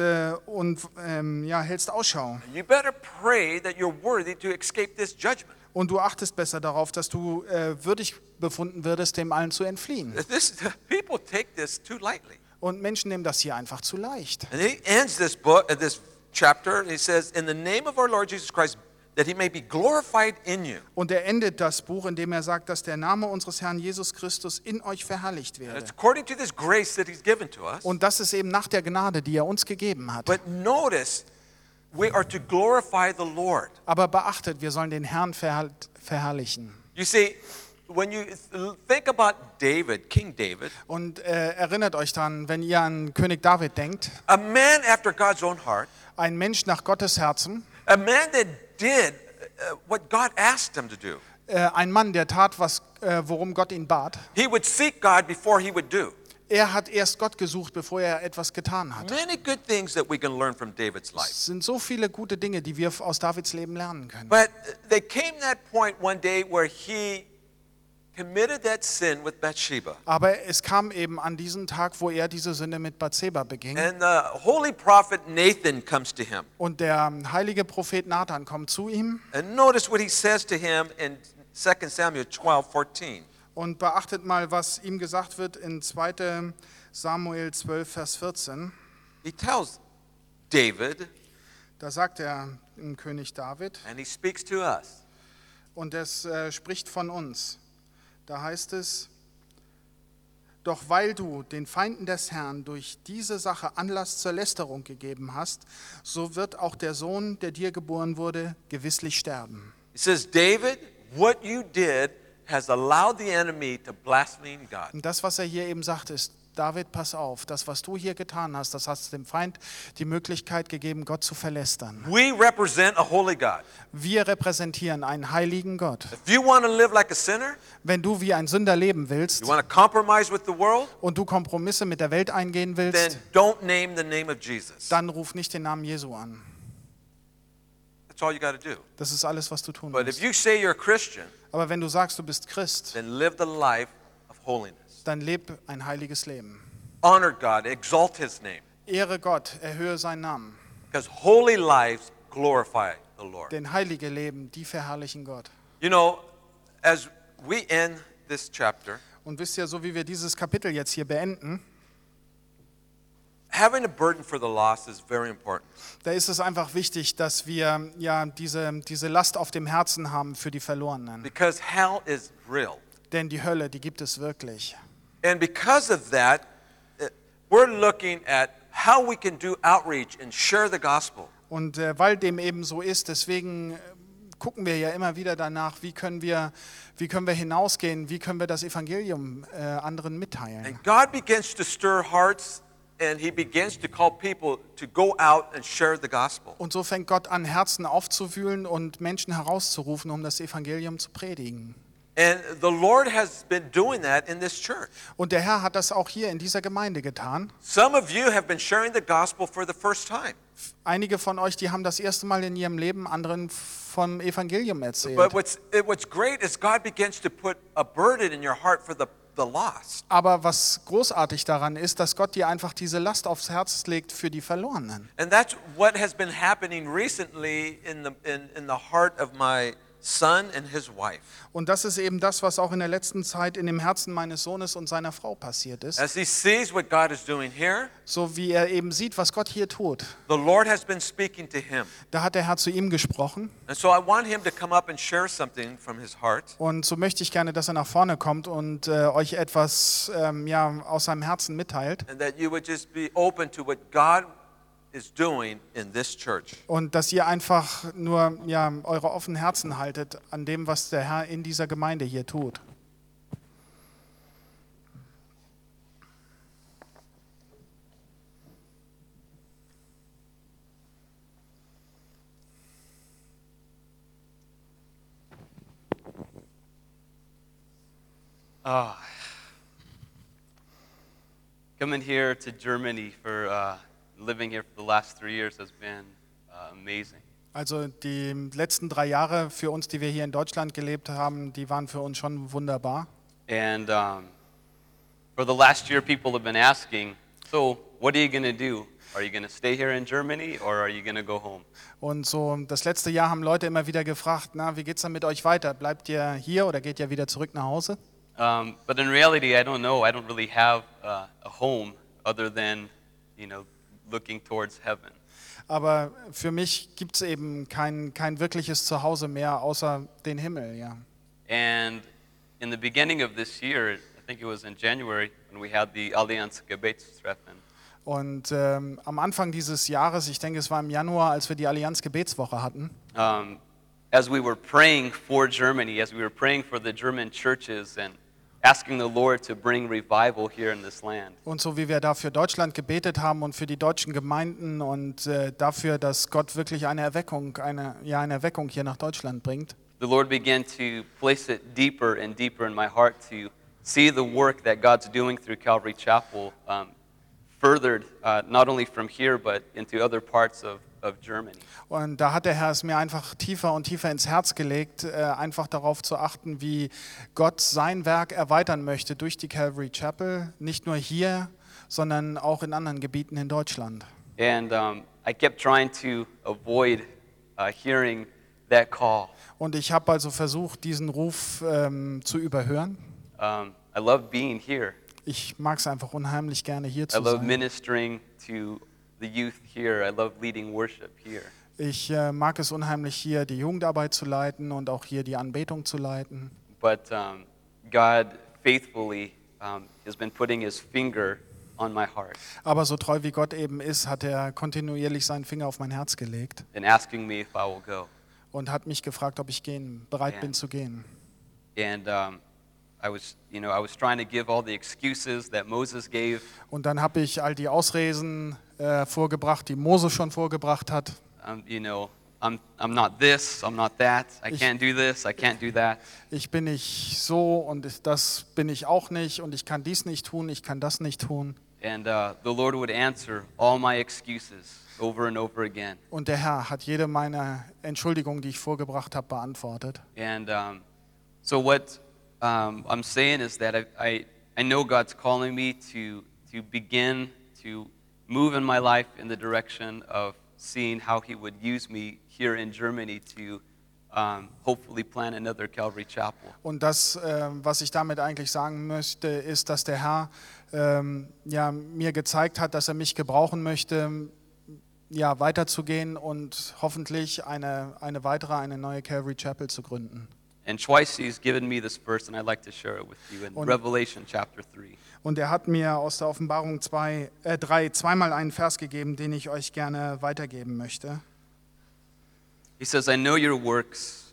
ja, hältst Ausschau. and you better pray that you're worthy to escape this judgment. Und du achtest besser darauf, dass du würdig befunden würdest, dem allen zu entfliehen. People take this too lightly. Und Menschen nehmen das hier einfach zu leicht. And he ends this book, this chapter, and he says, in the name of our Lord Jesus Christ, that he may be glorified in you. Und er endet das Buch, indem er sagt, dass der Name unseres Herrn Jesus Christus in euch verherrlicht And werde. it's according to this grace that he's given to us. Und das ist eben nach der Gnade, die er uns gegeben hat. But notice, we are to glorify the Lord. Aber beachtet, wir sollen den Herrn verherrlichen. You see, when you think about David, King David, Und erinnert euch daran, wenn ihr an König David denkt, a man after God's own heart, ein Mensch nach Gottes Herzen, a man that did what God asked him to do. ein Mann, der tat, worum Gott ihn bat. He would seek God before he would do. Er hat erst Gott gesucht, bevor er etwas getan hat. Many good things that we can learn from David's life. Es sind so viele gute Dinge, die wir aus Davids Leben lernen können. But there came that point one day where he committed that sin with Bathsheba. Aber es kam eben an diesen Tag, wo er diese Sünde mit Bathseba beging. And the holy prophet Nathan comes to him. Und der heilige Prophet Nathan kommt zu ihm And notice what he says to him in 2 Samuel 12:14. und beachtet mal, was ihm gesagt wird in 2. Samuel 12, Vers 14. He tells David, Da sagt er dem König David, and he speaks to us. und es spricht von uns. Da heißt es, doch weil du den Feinden des Herrn durch diese Sache Anlass zur Lästerung gegeben hast, so wird auch der Sohn, der dir geboren wurde, gewisslich sterben. He says, David, what you did has allowed the enemy to blaspheme God. Und das, was er hier eben sagt, ist, David, pass auf, das, was du hier getan hast, das hast dem Feind die Möglichkeit gegeben, Gott zu verlästern. We represent a holy God. Wir repräsentieren einen heiligen Gott. If you want to live like a sinner, Wenn du wie ein Sünder leben willst you want to compromise with the world, und du Kompromisse mit der Welt eingehen then willst, don't name the name of Jesus. dann ruf nicht den Namen Jesu an. That's all you got to do. Das ist alles, was du tun But if musst. you say you're a Christian, Aber wenn du sagst, du bist Christ, then live the life of holiness. dann leb ein heiliges Leben. Honor God, exalt his name. Ehre Gott, erhöhe seinen Namen. Because holy lives glorify the Lord. Denn heilige Leben, die verherrlichen Gott. You know, as we end this chapter, Und wisst ihr, so wie wir dieses Kapitel jetzt hier beenden, having a burden for the lost is very important. da ist es einfach wichtig, dass wir ja diese Last auf dem Herzen haben für die Verlorenen. Because hell is real. Denn die Hölle, die gibt es wirklich. And because of that, we're looking at how we can do outreach and share the gospel. Und weil dem eben so ist, deswegen gucken wir ja immer wieder danach, wie können wir hinausgehen, wie können wir das Evangelium anderen mitteilen. And God begins to stir hearts and he begins to call people to go out and share the gospel. Und so fängt Gott an, Herzen aufzuwühlen und Menschen herauszurufen, um das Evangelium zu predigen. And the Lord has been doing that in this church. Und der Herr hat das auch hier in dieser Gemeinde getan. Some of you have been sharing the gospel for the first time. Einige von euch, die haben das erste Mal in ihrem Leben anderen vom Evangelium erzählt. But what's great is God begins to put a burden in your heart for the lost. Aber was großartig daran ist, dass Gott dir einfach diese Last aufs Herz legt für die Verlorenen. And that's what has been happening recently in the heart of my son and his wife. Und das ist eben das, was auch in der letzten Zeit in dem Herzen meines Sohnes und seiner Frau passiert ist. As he sees what God is doing here, So wie er eben sieht, was Gott hier tut. the Lord has been speaking to him. Da hat der Herr zu ihm gesprochen. And so I want him to come up and share something from his heart. Und so möchte ich gerne, dass er nach vorne kommt und euch etwas aus seinem Herzen mitteilt. And that you would just be open to what God is doing in this church. Und dass ihr einfach nur eure offenen Herzen haltet an dem, was der Herr in dieser Gemeinde hier tut. Coming here to Germany for living here for the last 3 years has been amazing. Also die letzten 3 Jahre für uns, die wir hier in Deutschland gelebt haben, die waren für uns schon wunderbar. And for the last year, people have been asking, so what are you going to do? Are you going to stay here in Germany or are you going to go home? Und so das letzte Jahr haben Leute immer wieder gefragt, na, wie geht's dann mit euch weiter? Bleibt ihr hier oder geht ihr wieder zurück nach Hause? But in reality, I don't know. I don't really have a home other than, looking towards heaven. Aber für mich gibt es eben kein wirkliches Zuhause mehr außer den Himmel, ja. And in the beginning of this year, I think it was in January, when we had the Allianz Gebetstreffen. Und am Anfang dieses Jahres, ich denke, es war im Januar, als wir die Allianz Gebetswoche hatten, As we were praying for Germany, as we were praying for the German churches and asking the Lord to bring revival here in this land. und so wie wir da für Deutschland gebetet haben und für die deutschen Gemeinden und dafür, dass Gott wirklich eine Erweckung hier nach Deutschland bringt, The Lord began to place it deeper and deeper in my heart to see the work that God's doing through Calvary Chapel furthered not only from here but into other parts of Germany. Und da hat der Herr es mir einfach tiefer und tiefer ins Herz gelegt, einfach darauf zu achten, wie Gott sein Werk erweitern möchte durch die Calvary Chapel, nicht nur hier, sondern auch in anderen Gebieten in Deutschland. And I kept trying to avoid hearing that call. Und ich habe also versucht, diesen Ruf zu überhören. I love being here. Ich mag es einfach unheimlich gerne hier I zu love sein. ministering to the youth here. I love leading worship here. Ich mag es unheimlich hier, die Jugendarbeit zu leiten und auch hier die Anbetung zu leiten. But God faithfully has been putting his finger on my heart Aber so treu wie Gott eben ist, hat er kontinuierlich seinen Finger auf mein Herz gelegt and asking me if I will go. und hat mich gefragt, ob ich bereit bin zu gehen. And I was trying to give all the excuses that Moses gave. Und dann habe ich all die Ausreden vorgebracht, die Mose schon vorgebracht hat. I'm not this, I'm not that, I can't do this, I can't do that. Ich bin nicht so und das bin ich auch nicht und ich kann dies nicht tun, ich kann das nicht tun. And the Lord would answer all my excuses over and over again. Und der Herr hat jede meiner Entschuldigungen, die ich vorgebracht habe, beantwortet. And so what I'm saying is that I know God's calling me to begin to move in my life in the direction of seeing how He would use me here in Germany to hopefully plant another Calvary Chapel. Und das, was ich damit eigentlich sagen möchte, ist, dass der Herr mir gezeigt hat, dass er mich gebrauchen möchte, weiterzugehen und hoffentlich eine neue Calvary Chapel zu gründen. And twice He's given me this verse, and I'd like to share it with you in Revelation chapter 3. Und er hat mir aus der Offenbarung 3 zweimal einen Vers gegeben, den ich euch gerne weitergeben möchte. He says, I know your works.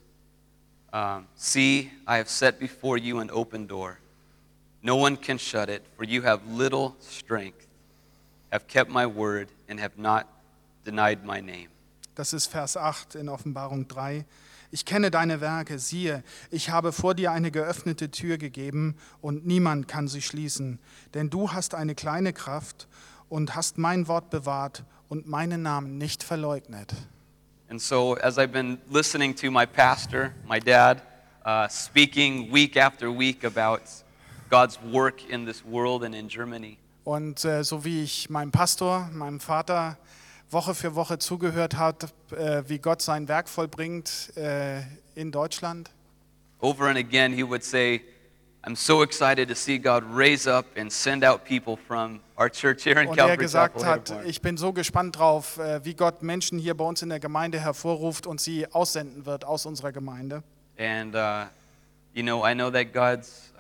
See, I have set before you an open door. No one can shut it, for you have little strength, have kept my word, and have not denied my name. Das ist Vers 8 in Offenbarung 3. Ich kenne deine Werke, siehe, ich habe vor dir eine geöffnete Tür gegeben und niemand kann sie schließen. Denn du hast eine kleine Kraft und hast mein Wort bewahrt und meinen Namen nicht verleugnet. And so, as I've been listening to my pastor, my dad, speaking week after week about God's work in this world and in Germany, Und so wie ich meinem Pastor, meinem Vater Woche für Woche zugehört habe, wie Gott sein Werk vollbringt in Deutschland, over and again he would say, I'm so excited to see God raise up and send out people from our church here in und er Calvary gesagt Chapel. hat, Airborne. ich bin so gespannt drauf, wie Gott Menschen hier bei uns in der Gemeinde hervorruft und sie aussenden wird aus unserer Gemeinde. And, I know that God's,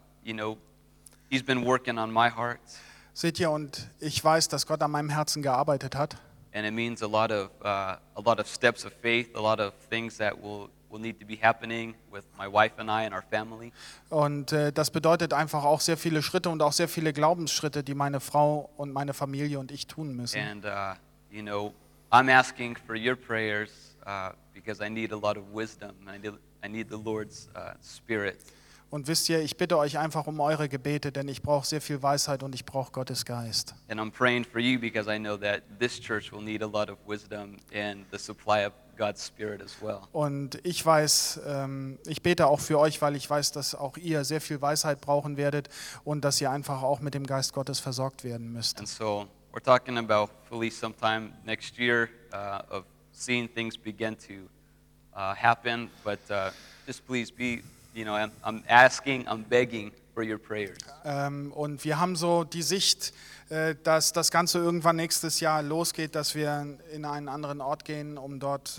He's been working on my heart. Seht ihr, und ich weiß, dass Gott an meinem Herzen gearbeitet hat. And it means a lot of steps of faith, a lot of things that will need to be happening with my wife and I and our family. Und das bedeutet einfach auch sehr viele Schritte und auch sehr viele Glaubensschritte, die meine Frau und meine Familie und ich tun müssen. And, I'm asking for your prayers because I need a lot of wisdom. I need the Lord's Spirit. Und wisst ihr, ich bitte euch einfach um eure Gebete, denn ich brauche sehr viel Weisheit und ich brauche Gottes Geist. And I'm praying for you because I know that this church will need a lot of wisdom and the supply of God's Spirit as well. Und ich weiß, ich bete auch für euch, weil ich weiß, dass auch ihr sehr viel Weisheit brauchen werdet und dass ihr einfach auch mit dem Geist Gottes versorgt werden müsst. And so we're talking about hopefully sometime next year of seeing things begin to happen, but just please be, I'm asking, I'm begging for your prayers. Und wir haben so die Sicht, dass das Ganze irgendwann nächstes Jahr losgeht, dass wir in einen anderen Ort gehen, um dort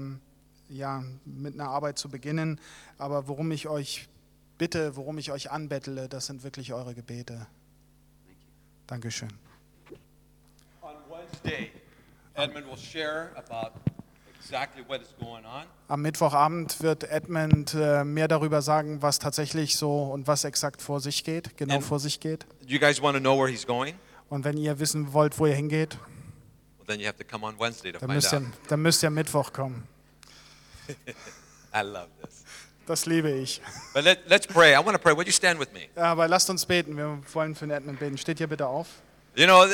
mit einer Arbeit zu beginnen. Aber worum ich euch bitte, worum ich euch anbettele, das sind wirklich eure Gebete. Thank you. Dankeschön. On Wednesday, Edmund will share about exactly what is going on. Am Mittwochabend wird Edmund mehr darüber sagen, was tatsächlich so und was exakt vor sich geht, vor sich geht. Do you guys want to know where he's going? Und wenn ihr wissen wollt, wo ihr hingeht, Well, then you have to come on Wednesday to dann find out. dann müsst ihr am Mittwoch kommen. I love this. Das liebe ich. But let's pray. I want to pray. Would you stand with me? Ja, aber lasst uns beten. Wir wollen für den Edmund beten. Steht hier bitte auf. You know,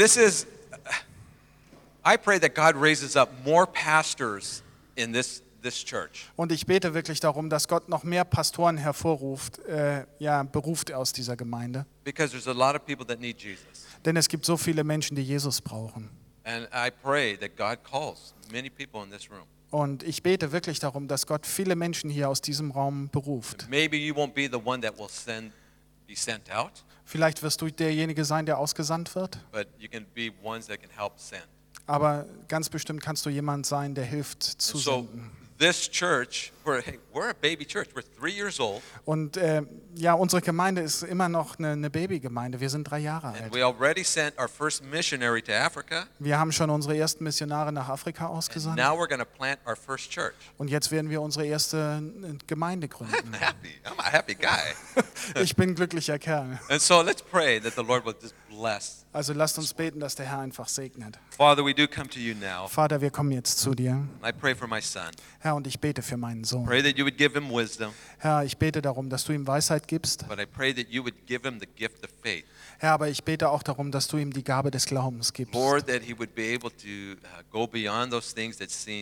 I pray that God raises up more pastors in this church. Und ich bete wirklich darum, dass Gott noch mehr Pastoren hervorruft, beruft aus dieser Gemeinde. Because there's a lot of people that need Jesus. Denn es gibt so viele Menschen, die Jesus brauchen. And I pray that God calls many people in this room. Und ich bete wirklich darum, dass Gott viele Menschen hier aus diesem Raum beruft. Maybe you won't be the one that will be sent out, Vielleicht wirst du derjenige sein, der ausgesandt wird. but you can be ones that can help send. Aber ganz bestimmt kannst du jemand sein, der hilft zu And so senden. this church, we're a baby church. We're 3 years old, Und unsere Gemeinde ist immer noch eine Babygemeinde. Wir sind 3 Jahre and alt. we already sent our first missionary to Africa. Wir haben schon unsere ersten Missionare nach Afrika And ausgesandt. now we're going to plant our first church. Und jetzt werden wir unsere erste Gemeinde I'm gründen. happy. I'm a happy guy. Ich bin ein glücklicher Kerl. And so let's pray that the Lord will just bless. Also lasst uns beten, dass der Herr einfach segnet. Father, we do come to you now. Vater, wir kommen jetzt zu dir. I pray for my son. Herr, und ich bete für meinen Sohn. Pray that you would give him wisdom, Herr, ich bete darum, dass du ihm Weisheit gibst. but I pray that you would give him the gift of faith. Herr, aber ich bete auch darum, dass du ihm die Gabe des Glaubens gibst. Lord, that he would be able to go beyond those things that seem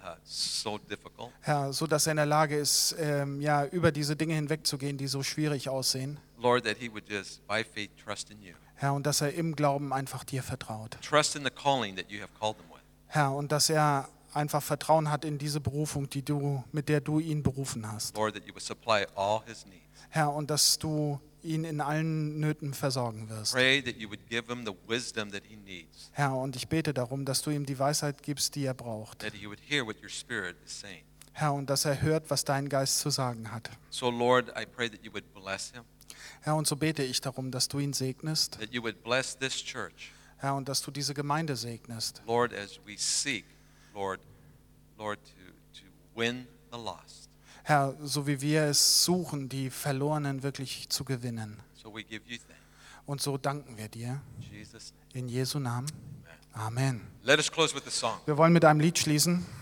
so difficult. Herr, so dass er in der Lage ist, ja, über diese Dinge hinwegzugehen, die so schwierig aussehen. Lord, that he would just, by faith, trust in you. Herr, und dass er im Glauben einfach dir vertraut. Trust in the calling that you have called him with. Herr, und dass er einfach Vertrauen hat in diese Berufung, mit der du ihn berufen hast. Lord, that you would supply all his needs. Herr, und dass du ihn in allen Nöten versorgen wirst. Pray that you would give him the wisdom that he needs, Herr, und ich bete darum, dass du ihm die Weisheit gibst, die er braucht. that he would hear what your spirit is saying. Herr, und dass er hört, was dein Geist zu sagen hat. So, Lord, I pray that you would bless him, Herr, und so bete ich darum, dass du ihn segnest. that you would bless this church. Herr, und dass du diese Gemeinde segnest. Lord, as we seek, Lord, to win the lost. Herr, so wie wir es suchen, die Verlorenen wirklich zu gewinnen. So we give you thanks. Und so danken wir dir. In Jesus' name. In Jesu Namen. Amen. Let us close with the song. Wir wollen mit einem Lied schließen.